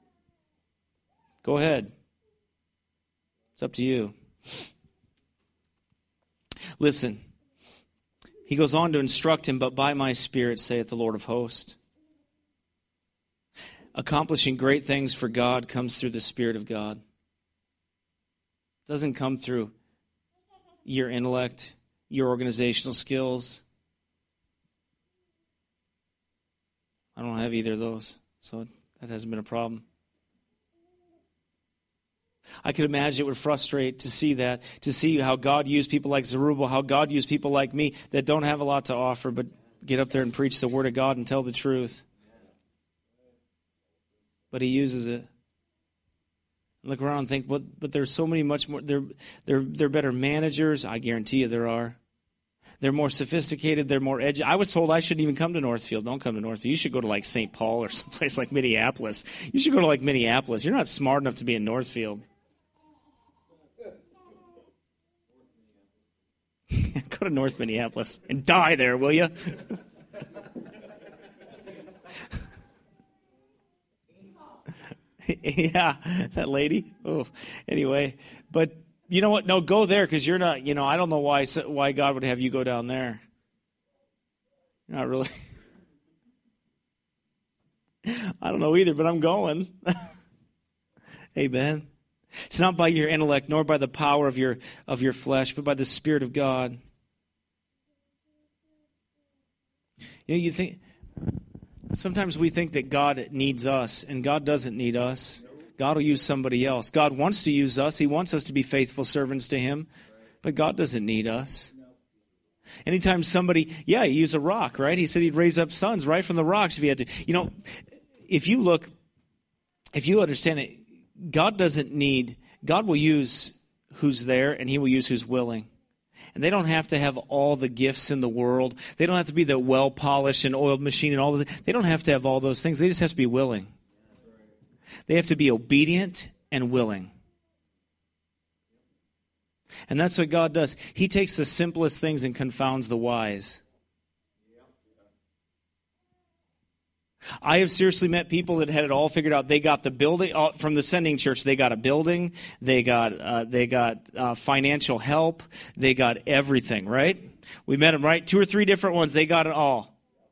Go ahead. It's up to you. Listen. He goes on to instruct him, but by my Spirit, saith the Lord of hosts. Accomplishing great things for God comes through the Spirit of God. It doesn't come through your intellect, your organizational skills. I don't have either of those, so that hasn't been a problem. I could imagine it would frustrate to see that, to see how God used people like Zerubbabel, how God used people like me that don't have a lot to offer, but get up there and preach the Word of God and tell the truth. But he uses it. Look around and think, but, but there's so many much more, they're, they're, they're better managers. I guarantee you there are. They're more sophisticated. They're more edgy. I was told I shouldn't even come to Northfield. Don't come to Northfield. You should go to like Saint Paul or someplace like Minneapolis. You should go to like Minneapolis. You're not smart enough to be in Northfield. Go to North Minneapolis and die there, will you? Yeah, that lady. Oh, anyway, but you know what? No, go there because you're not. You know, I don't know why why God would have you go down there. You're not really. I don't know either, but I'm going. Amen. It's not by your intellect, nor by the power of your of your flesh, but by the Spirit of God. You know, you think sometimes we think that God needs us, and God doesn't need us. God will use somebody else. God wants to use us. He wants us to be faithful servants to him, but God doesn't need us. Anytime somebody, yeah, he used a rock, right? He said he'd raise up sons right from the rocks if he had to. You know, if you look, if you understand it, God doesn't need, God will use who's there and he will use who's willing. And they don't have to have all the gifts in the world. They don't have to be the well-polished and oiled machine and all those. They don't have to have all those things. They just have to be willing. They have to be obedient and willing. And that's what God does. He takes the simplest things and confounds the wise. I have seriously met people that had it all figured out. They got the building from the sending church. They got a building. They got uh, they got uh, financial help. They got everything. Right? We met them. Right? Two or three different ones. They got it all.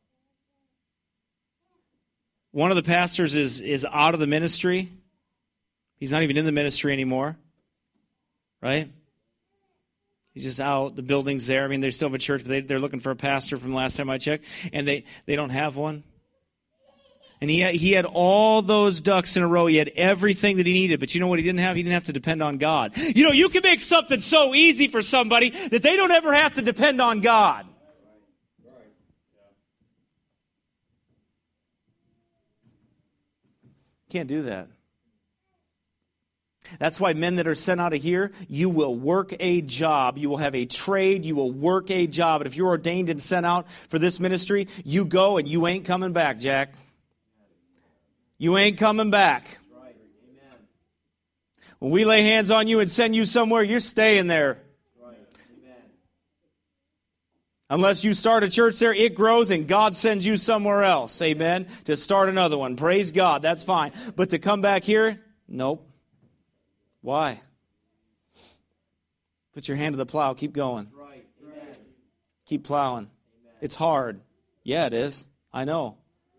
One of the pastors is is out of the ministry. He's not even in the ministry anymore. Right? He's just out. The building's there. I mean, they still have a church, but they, they're looking for a pastor from the last time I checked, and they, they don't have one. And he had, he had all those ducks in a row. He had everything that he needed. But you know what he didn't have? He didn't have to depend on God. You know, you can make something so easy for somebody that they don't ever have to depend on God. Can't do that. That's why men that are sent out of here, you will work a job. You will have a trade. You will work a job. And if you're ordained and sent out for this ministry, you go and you ain't coming back, Jack. You ain't coming back. When we lay hands on you and send you somewhere, you're staying there. Unless you start a church there, it grows and God sends you somewhere else. Amen. To start another one. Praise God. That's fine. But to come back here, nope. Why? Put your hand to the plow. Keep going. Keep plowing. It's hard. Yeah, it is. I know.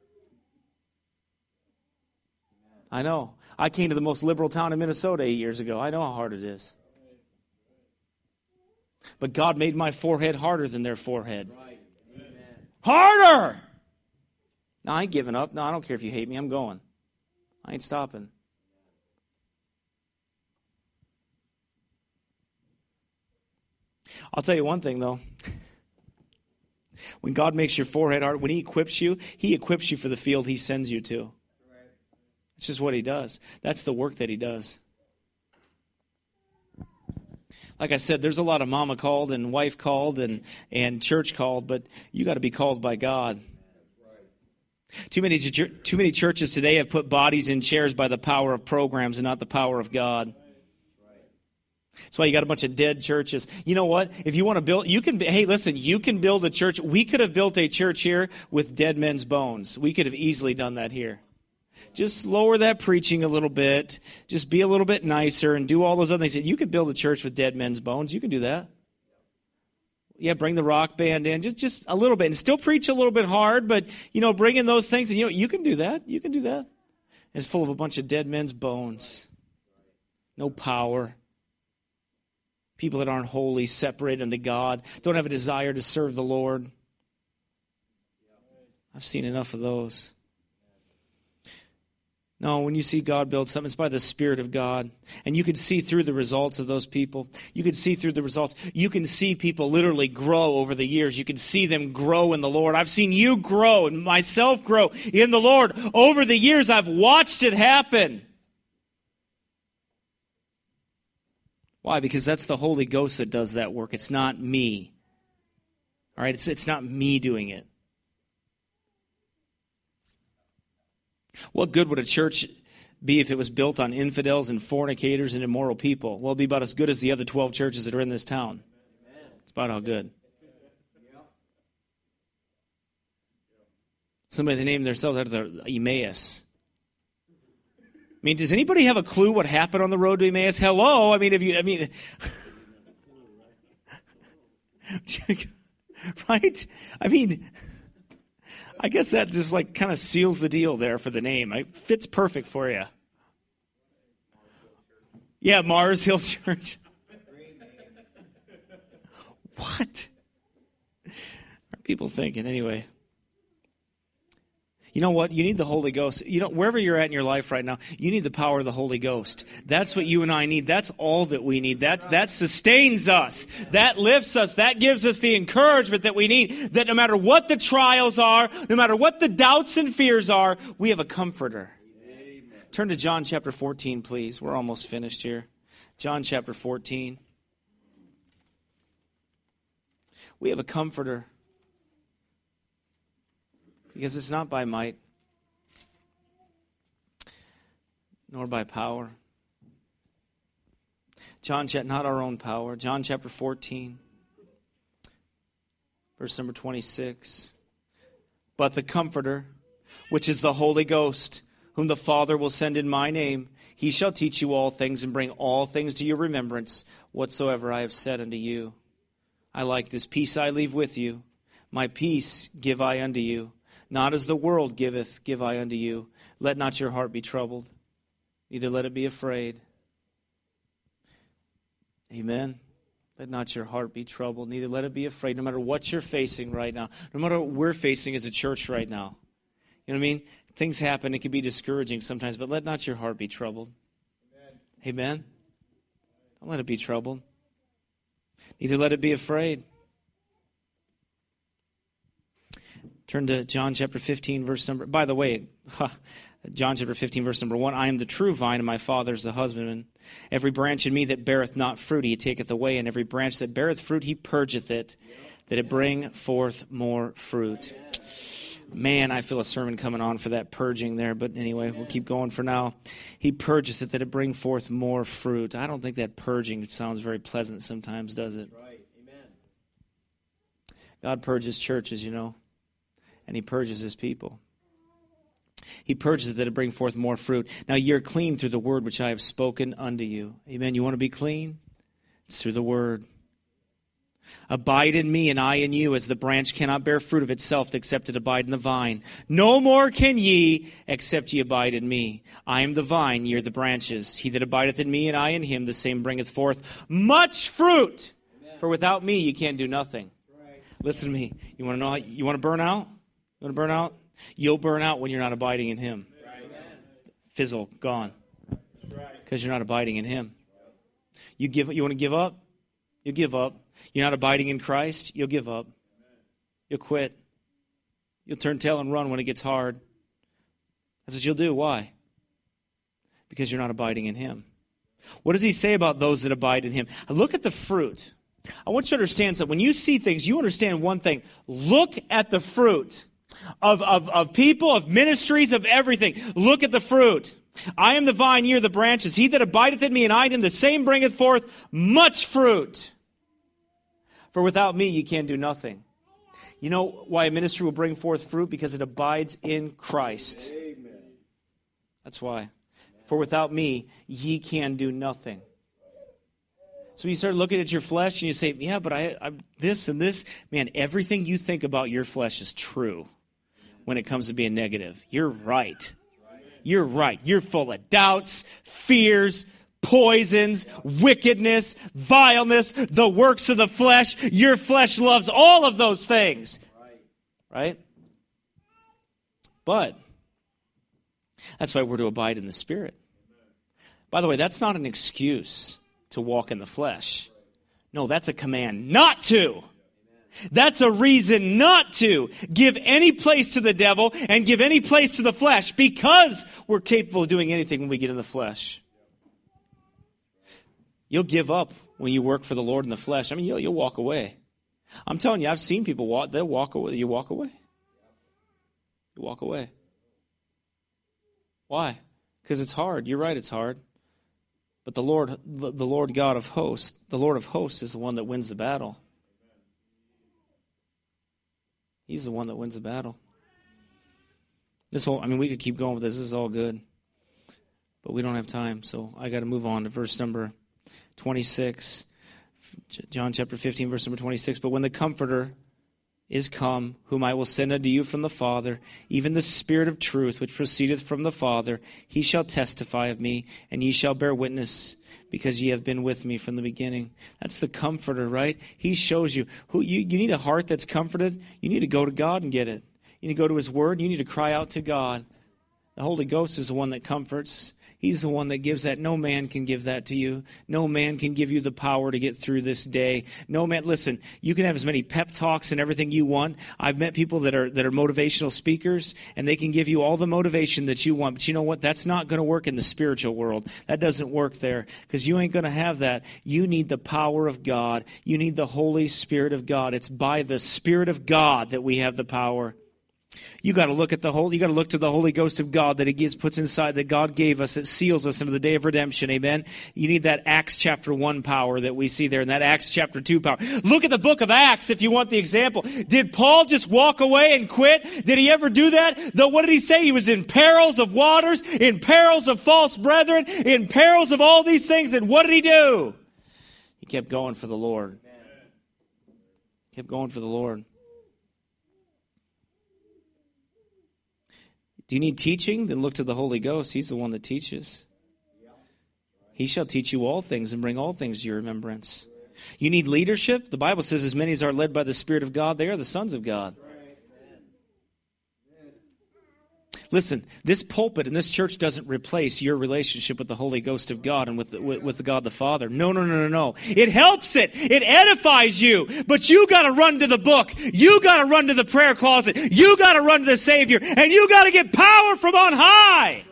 I know. I came to the most liberal town in Minnesota eight years ago. I know how hard it is. But God made my forehead harder than their forehead. Right. Harder! No, I ain't giving up. No, I don't care if you hate me. I'm going. I ain't stopping. I'll tell you one thing, though. When God makes your forehead hard, when he equips you, he equips you for the field he sends you to. It's just what he does. That's the work that he does. Like I said, there's a lot of mama called and wife called and, and church called, but you got to be called by God. Too many, too many churches today have put bodies in chairs by the power of programs and not the power of God. That's why you got a bunch of dead churches. You know what? If you want to build, you can, hey, listen, you can build a church. We could have built a church here with dead men's bones. We could have easily done that here. Just lower that preaching a little bit. Just be a little bit nicer and do all those other things. You could build a church with dead men's bones. You can do that. Yeah, bring the rock band in. Just just a little bit. And still preach a little bit hard, but, you know, bring in those things. And, you know, you can do that. You can do that. It's full of a bunch of dead men's bones. No power. People that aren't holy, separated unto God, don't have a desire to serve the Lord. I've seen enough of those. No, when you see God build something, it's by the Spirit of God. And you can see through the results of those people. You can see through the results. You can see people literally grow over the years. You can see them grow in the Lord. I've seen you grow and myself grow in the Lord. Over the years, I've watched it happen. Why? Because that's the Holy Ghost that does that work. It's not me. All right? It's, it's not me doing it. What good would a church be if it was built on infidels and fornicators and immoral people? Well, it'd be about as good as the other twelve churches that are in this town. It's about how good. Somebody, they named themselves after Emmaus. I mean, does anybody have a clue what happened on the road to Emmaus? Hello? I mean, if you, I mean, right? I mean, I guess that just like kind of seals the deal there for the name. It fits perfect for you. Yeah, Mars Hill Church. What are people thinking anyway? You know what? You need the Holy Ghost. You know, wherever you're at in your life right now, you need the power of the Holy Ghost. That's what you and I need. That's all that we need. That, that sustains us. That lifts us. That gives us the encouragement that we need. That no matter what the trials are, no matter what the doubts and fears are, we have a comforter. Amen. Turn to John chapter fourteen, please. We're almost finished here. John chapter fourteen. We have a comforter. Because it's not by might, nor by power. John, not our own power. John chapter fourteen, verse number twenty-six. But the Comforter, which is the Holy Ghost, whom the Father will send in my name, he shall teach you all things and bring all things to your remembrance, whatsoever I have said unto you. I like this. Peace I leave with you. My peace give I unto you. Not as the world giveth, give I unto you. Let not your heart be troubled, neither let it be afraid. Amen. Let not your heart be troubled, neither let it be afraid, no matter what you're facing right now, no matter what we're facing as a church right now. You know what I mean? Things happen, it can be discouraging sometimes, but let not your heart be troubled. Amen. Amen. Don't let it be troubled. Neither let it be afraid. Turn to John chapter fifteen, verse number... By the way, John chapter fifteen, verse number one, I am the true vine, and my Father is the husbandman. Every branch in me that beareth not fruit, he taketh away, and every branch that beareth fruit, he purgeth it, that it bring forth more fruit. Man, I feel a sermon coming on for that purging there, but anyway, we'll keep going for now. He purgeth it, that it bring forth more fruit. I don't think that purging sounds very pleasant sometimes, does it? Right. Amen. God purges churches, you know. And he purges his people. He purges it that it bring forth more fruit. Now you're clean through the word which I have spoken unto you. Amen. You want to be clean? It's through the word. Abide in me and I in you, as the branch cannot bear fruit of itself except it abide in the vine. No more can ye except ye abide in me. I am the vine, ye are the branches. He that abideth in me and I in him, the same bringeth forth much fruit. Amen. For without me you can't do nothing. Right. Listen to me. You want to know how you want to burn out? You want to burn out? You'll burn out when you're not abiding in him. Right. Fizzle, gone. Because you're not abiding in him. You give. You want to give up? You'll give up. You're not abiding in Christ, you'll give up. You'll quit. You'll turn tail and run when it gets hard. That's what you'll do. Why? Because you're not abiding in Him. What does He say about those that abide in Him? Look at the fruit. I want you to understand that when you see things, you understand one thing. Look at the fruit of, of, of people, of ministries, of everything. Look at the fruit. I am the vine, ye are the branches. He that abideth in me and I in him, the same bringeth forth much fruit. For without me, ye can do nothing. You know why a ministry will bring forth fruit? Because it abides in Christ. Amen. That's why. For without me, ye can do nothing. So you start looking at your flesh and you say, yeah, but I, I'm this and this. Man, everything you think about your flesh is true when it comes to being negative. You're right. You're right. You're full of doubts, fears, poisons, wickedness, vileness, the works of the flesh. Your flesh loves all of those things. Right? But that's why we're to abide in the Spirit. By the way, that's not an excuse to walk in the flesh. No, that's a command not to. That's a reason not to give any place to the devil and give any place to the flesh, because we're capable of doing anything when we get in the flesh. You'll give up when you work for the Lord in the flesh. I mean, you'll, you'll walk away. I'm telling you, I've seen people walk, they'll walk away. You walk away. You walk away. Why? Because it's hard. You're right, it's hard. But the Lord, the Lord God of hosts, the Lord of hosts is the one that wins the battle. He's the one that wins the battle. This whole, I mean, we could keep going with this. This is all good. But we don't have time, so I got to move on to verse number twenty-six. John chapter fifteen, verse number twenty-six. But when the Comforter is come, whom I will send unto you from the Father, even the Spirit of truth, which proceedeth from the Father, he shall testify of me, and ye shall bear witness, because ye have been with me from the beginning. That's the Comforter, right? He shows you. Who you, you need a heart that's comforted. You need to go to God and get it. You need to go to His Word. You need to cry out to God. The Holy Ghost is the one that comforts. He's the one that gives that. No man can give that to you. No man can give you the power to get through this day. No man, listen, you can have as many pep talks and everything you want. I've met people that are that are motivational speakers, and they can give you all the motivation that you want. But you know what? That's not going to work in the spiritual world. That doesn't work there, because you ain't going to have that. You need the power of God. You need the Holy Spirit of God. It's by the Spirit of God that we have the power. You got to look at the whole. You got to look to the Holy Ghost of God that He gives, puts inside, that God gave us, that seals us into the day of redemption. Amen. You need that Acts chapter one power that we see there, and that Acts chapter two power. Look at the book of Acts if you want the example. Did Paul just walk away and quit? Did he ever do that? Though, what did he say? He was in perils of waters, in perils of false brethren, in perils of all these things. And what did he do? He kept going for the Lord. He kept going for the Lord. Do you need teaching? Then look to the Holy Ghost. He's the one that teaches. He shall teach you all things and bring all things to your remembrance. You need leadership? The Bible says, as many as are led by the Spirit of God, they are the sons of God. Listen, this pulpit and this church doesn't replace your relationship with the Holy Ghost of God and with the, with, with the God the Father. No, no, no, no, no. It helps it. It edifies you. But you got to run to the book. You got to run to the prayer closet. You got to run to the Savior. And you got to get power from on high.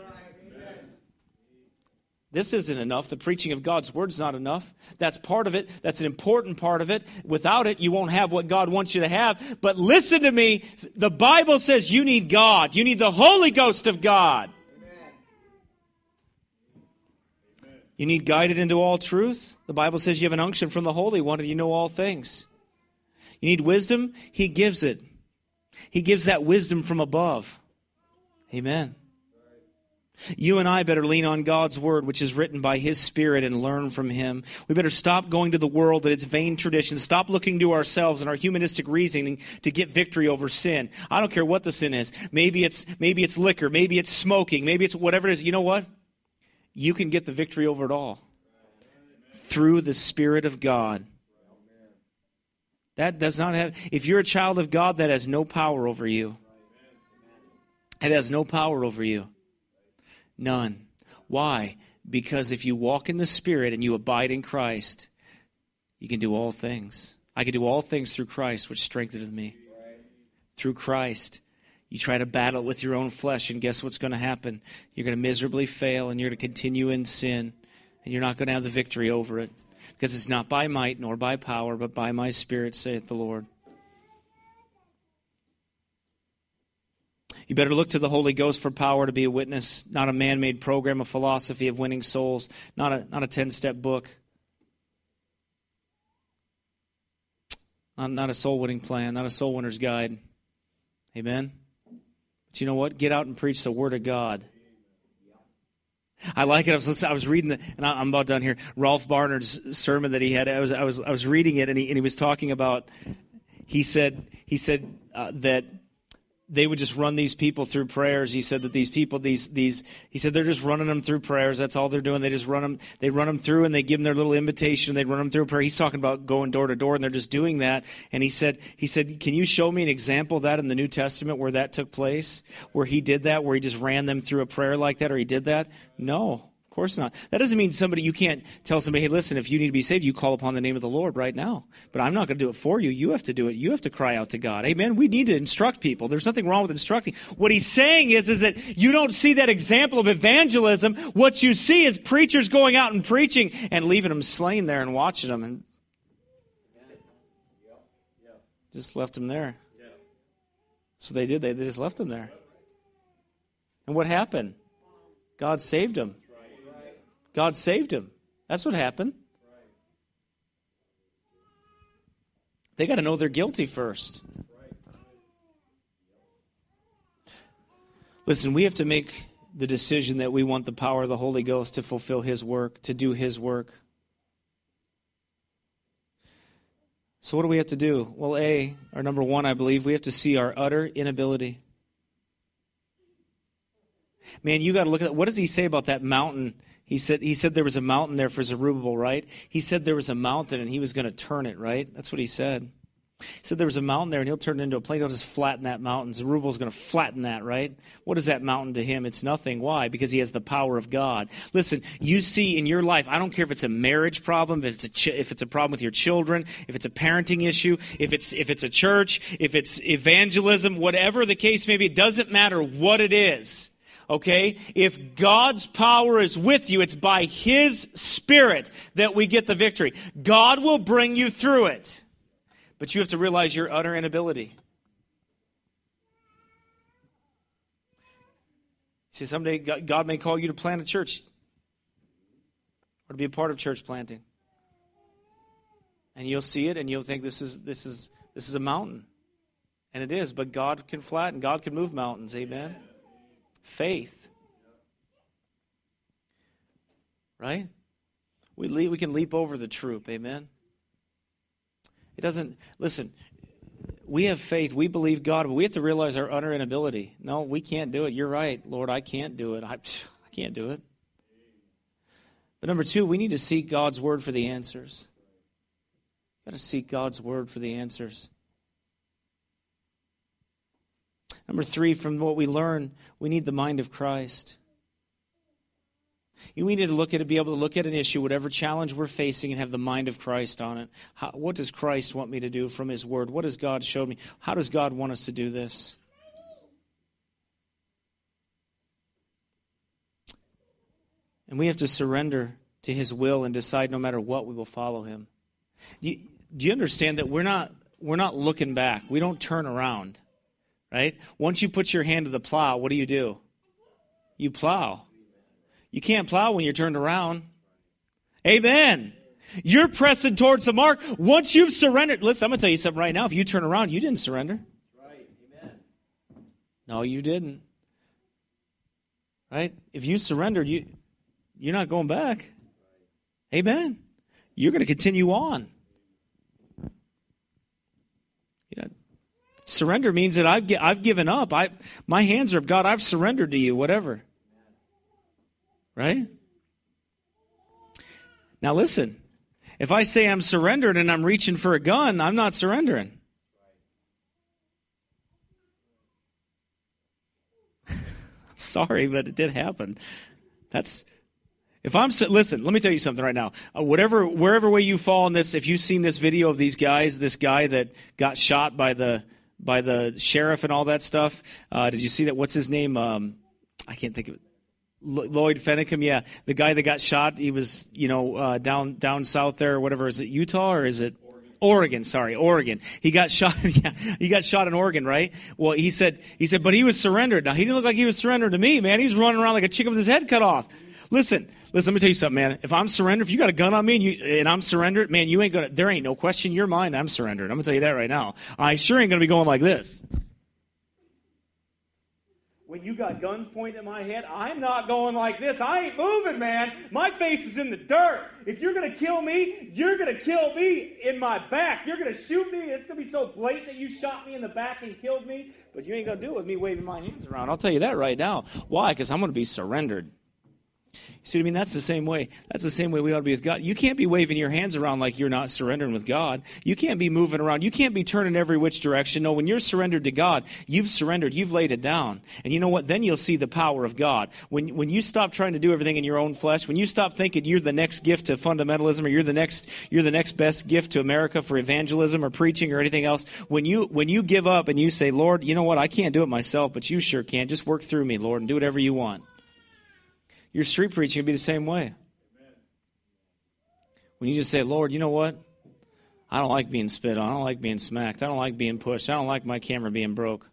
This isn't enough. The preaching of God's Word is not enough. That's part of it. That's an important part of it. Without it, you won't have what God wants you to have. But listen to me. The Bible says you need God. You need the Holy Ghost of God. Amen. You need guided into all truth. The Bible says you have an unction from the Holy One and you know all things. You need wisdom. He gives it. He gives that wisdom from above. Amen. You and I better lean on God's Word, which is written by His Spirit, and learn from Him. We better stop going to the world and its vain traditions. Stop looking to ourselves and our humanistic reasoning to get victory over sin. I don't care what the sin is. Maybe it's maybe it's liquor. Maybe it's smoking. Maybe it's whatever it is. You know what? You can get the victory over it all through the Spirit of God. That does not have... If you're a child of God, that has no power over you. It has no power over you. None. Why? Because if you walk in the Spirit and you abide in Christ, You can do all things. I can do all things through Christ, which strengtheneth me. Through Christ. You try to battle it with your own flesh, and guess what's going to happen? You're going to miserably fail, and you're going to continue in sin, and you're not going to have the victory over it. Because it's not by might nor by power, but by my Spirit, saith the Lord. You better look to the Holy Ghost for power to be a witness, not a man-made program, a philosophy of winning souls, not a not a ten-step book, not, not a soul-winning plan, not a soul winner's guide. Amen? But you know what? Get out and preach the Word of God. I like it. I was listening, I was reading, the, and I'm about done here. Ralph Barnard's sermon that he had. I was I was I was reading it, and he and he was talking about. He said he said uh, that they would just run these people through prayers. He said that these people, these these, he said they're just running them through prayers. That's all they're doing. They just run them. They run them through, and they give them their little invitation. They run them through a prayer. He's talking about going door to door, and they're just doing that. And he said, he said, can you show me an example of that in the New Testament where that took place, where he did that, where he just ran them through a prayer like that, or he did that? No. Of course not. That doesn't mean somebody, you can't tell somebody, hey, listen, if you need to be saved, you call upon the name of the Lord right now. But I'm not going to do it for you. You have to do it. You have to cry out to God. Amen. We need to instruct people. There's nothing wrong with instructing. What he's saying is, is that you don't see that example of evangelism. What you see is preachers going out and preaching and leaving them slain there and watching them. And just left them there. So they did. They, they just left them there. And what happened? God saved them. God saved him. That's what happened. They got to know they're guilty first. Listen, we have to make the decision that we want the power of the Holy Ghost to fulfill His work, to do His work. So what do we have to do? Well, A, or number one, I believe, we have to see our utter inability. Man, you got to look at that. What does he say about that mountain? He said he said there was a mountain there for Zerubbabel, right? He said there was a mountain and he was going to turn it, right? That's what he said. He said there was a mountain there and he'll turn it into a plain. He'll just flatten that mountain. Zerubbabel's going to flatten that, right? What is that mountain to him? It's nothing. Why? Because he has the power of God. Listen, you see in your life, I don't care if it's a marriage problem, if it's a ch- if it's a problem with your children, if it's a parenting issue, if it's if it's a church, if it's evangelism, whatever the case may be, it doesn't matter what it is. Okay? If God's power is with you, it's by His Spirit that we get the victory. God will bring you through it. But you have to realize your utter inability. See, someday God may call you to plant a church or to be a part of church planting. And you'll see it and you'll think this is this is this is a mountain. And it is, but God can flatten, God can move mountains. Amen. Faith. Right? We leap, we can leap over the troop. Amen. It doesn't, listen, we have faith. We believe God, but we have to realize our utter inability. No, we can't do it. You're right, Lord, I can't do it. I, I can't do it. But number two, we need to seek God's word for the answers. We've got to seek God's word for the answers. Number three, from what we learn, we need the mind of Christ. We need to look at it, be able to look at an issue, whatever challenge we're facing, and have the mind of Christ on it. How, what does Christ want me to do from His Word? What has God showed me? How does God want us to do this? And we have to surrender to His will and decide no matter what, we will follow Him. You, do you understand that we're not we're not looking back? We don't turn around. Right? Once you put your hand to the plow, what do you do? You plow. You can't plow when you're turned around. Amen. You're pressing towards the mark. Once you've surrendered, listen, I'm going to tell you something right now. If you turn around, you didn't surrender. Right. Amen. No, you didn't. Right? If you surrendered, you, you're not going back. Amen. You're going to continue on. You know, surrender means that I've I've given up. I my hands are up. God, I've surrendered to you, whatever. Right? Now listen. If I say I'm surrendered and I'm reaching for a gun, I'm not surrendering. I'm sorry, but it did happen. That's If I'm, listen, let me tell you something right now. Uh, whatever, wherever way you fall in this, if you've seen this video of these guys, this guy that got shot by the by the sheriff and all that stuff, uh, did you see that? What's his name? Um, I can't think of it. Lloyd Fennicum, yeah, the guy that got shot. He was, you know, uh, down down south there, or whatever. Is it Utah or is it Oregon? Oregon, sorry, Oregon. He got shot. Yeah, he got shot in Oregon, right? Well, he said, he said, but he was surrendered. Now he didn't look like he was surrendered to me, man. He's running around like a chicken with his head cut off. Listen, listen. Let me tell you something, man. If I'm surrendered, if you got a gun on me and, you, and I'm surrendered, man, you ain't gonna. There ain't no question in your mind. I'm surrendered. I'm gonna tell you that right now. I sure ain't gonna be going like this. When you got guns pointed at my head, I'm not going like this. I ain't moving, man. My face is in the dirt. If you're going to kill me, you're going to kill me in my back. You're going to shoot me. It's going to be so blatant that you shot me in the back and killed me. But you ain't going to do it with me waving my hands around. I'll tell you that right now. Why? Because I'm going to be surrendered. You see what I mean? That's the same way. That's the same way we ought to be with God. You can't be waving your hands around like you're not surrendering with God. You can't be moving around. You can't be turning every which direction. No, when you're surrendered to God, you've surrendered. You've laid it down. And you know what? Then you'll see the power of God. When when you stop trying to do everything in your own flesh, when you stop thinking you're the next gift to fundamentalism, or you're the next you're the next best gift to America for evangelism or preaching or anything else, when you when you give up and you say, Lord, you know what? I can't do it myself, but you sure can. Just work through me, Lord, and do whatever you want. Your street preaching will be the same way. When you just say, Lord, you know what? I don't like being spit on. I don't like being smacked. I don't like being pushed. I don't like my camera being broke.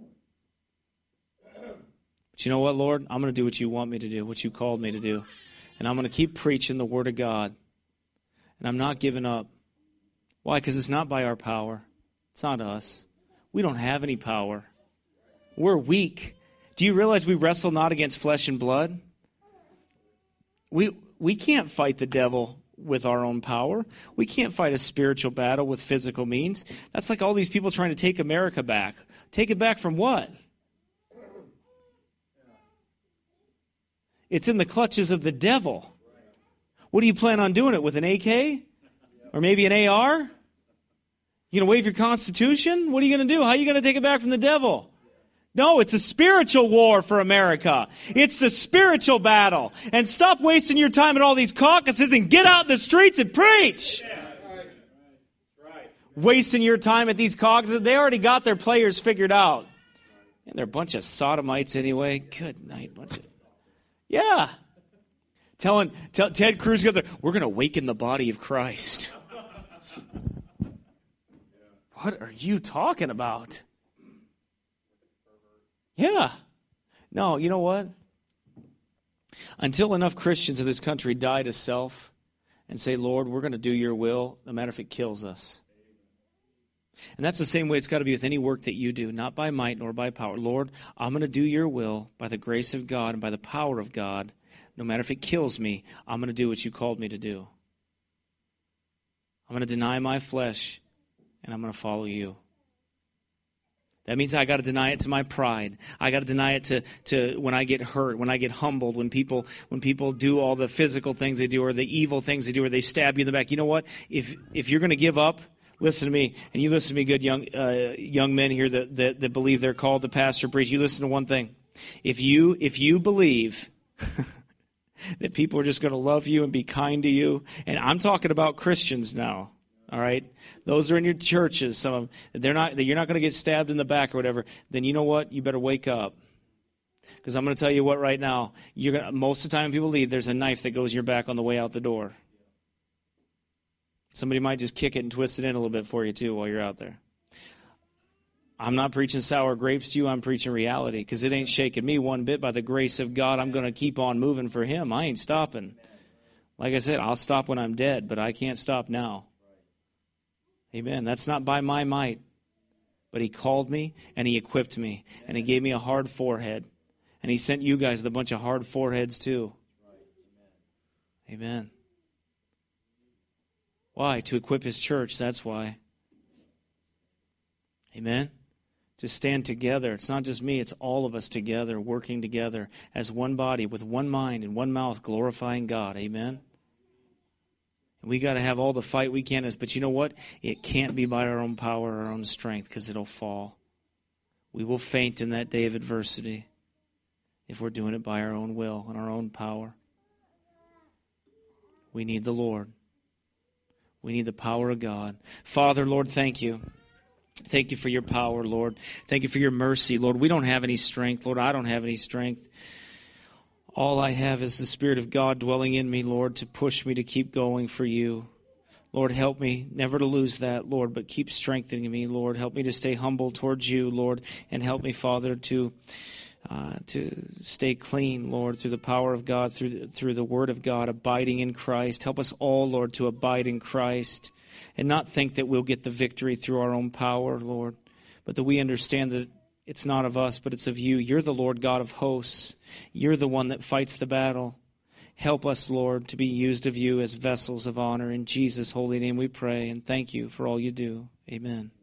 But you know what, Lord? I'm going to do what you want me to do, what you called me to do. And I'm going to keep preaching the Word of God. And I'm not giving up. Why? Because it's not by our power. It's not us. We don't have any power. We're weak. Do you realize we wrestle not against flesh and blood? We we can't fight the devil with our own power. We can't fight a spiritual battle with physical means. That's like all these people trying to take America back. Take it back from what? It's in the clutches of the devil. What do you plan on doing it with, an A K? Or maybe an A R? You going to waive your Constitution? What are you going to do? How are you going to take it back from the devil? No, it's a spiritual war for America. It's the spiritual battle. And stop wasting your time at all these caucuses and get out in the streets and preach. Yeah. Right. Right. Wasting your time at these caucuses. They already got their players figured out. And they're a bunch of sodomites anyway. Good night. Bunch of... Yeah. Telling tell, Ted Cruz, we're going to awaken the body of Christ. What are you talking about? Yeah. No, you know what? Until enough Christians in this country die to self and say, Lord, we're going to do your will, no matter if it kills us. And that's the same way it's got to be with any work that you do, not by might nor by power. Lord, I'm going to do your will by the grace of God and by the power of God. No matter if it kills me, I'm going to do what you called me to do. I'm going to deny my flesh, and I'm going to follow you. That means I got to deny it to my pride. I got to deny it to, to when I get hurt, when I get humbled, when people when people do all the physical things they do or the evil things they do or they stab you in the back. You know what? If if you're going to give up, listen to me, and you listen to me, good young uh, young men here that, that that believe they're called to pastor preach. You listen to one thing. If you if you believe that people are just going to love you and be kind to you, and I'm talking about Christians now. All right, those are in your churches. Some of them, they're not. You're not going to get stabbed in the back or whatever. Then you know what? You better wake up, because I'm going to tell you what right now. You're gonna, most of the time people leave, there's a knife that goes in your back on the way out the door. Somebody might just kick it and twist it in a little bit for you too while you're out there. I'm not preaching sour grapes to you. I'm preaching reality, because it ain't shaking me one bit. By the grace of God, I'm going to keep on moving for Him. I ain't stopping. Like I said, I'll stop when I'm dead, but I can't stop now. Amen. That's not by my might. But He called me and He equipped me. And He gave me a hard forehead. And He sent you guys a bunch of hard foreheads too. Amen. Why? To equip His church. That's why. Amen. To stand together. It's not just me. It's all of us together, working together as one body with one mind and one mouth, glorifying God. Amen. We got to have all the fight we can. But you know what? It can't be by our own power or our own strength, because it'll fall. We will faint in that day of adversity if we're doing it by our own will and our own power. We need the Lord. We need the power of God. Father, Lord, thank you. Thank you for your power, Lord. Thank you for your mercy, Lord. We don't have any strength, Lord. I don't have any strength. All I have is the Spirit of God dwelling in me, Lord, to push me to keep going for you. Lord, help me never to lose that, Lord, but keep strengthening me, Lord. Help me to stay humble towards you, Lord, and help me, Father, to uh, to stay clean, Lord, through the power of God, through the, through the Word of God, abiding in Christ. Help us all, Lord, to abide in Christ and not think that we'll get the victory through our own power, Lord, but that we understand that it's not of us, but it's of you. You're the Lord God of hosts. You're the one that fights the battle. Help us, Lord, to be used of you as vessels of honor. In Jesus' holy name we pray, and thank you for all you do. Amen.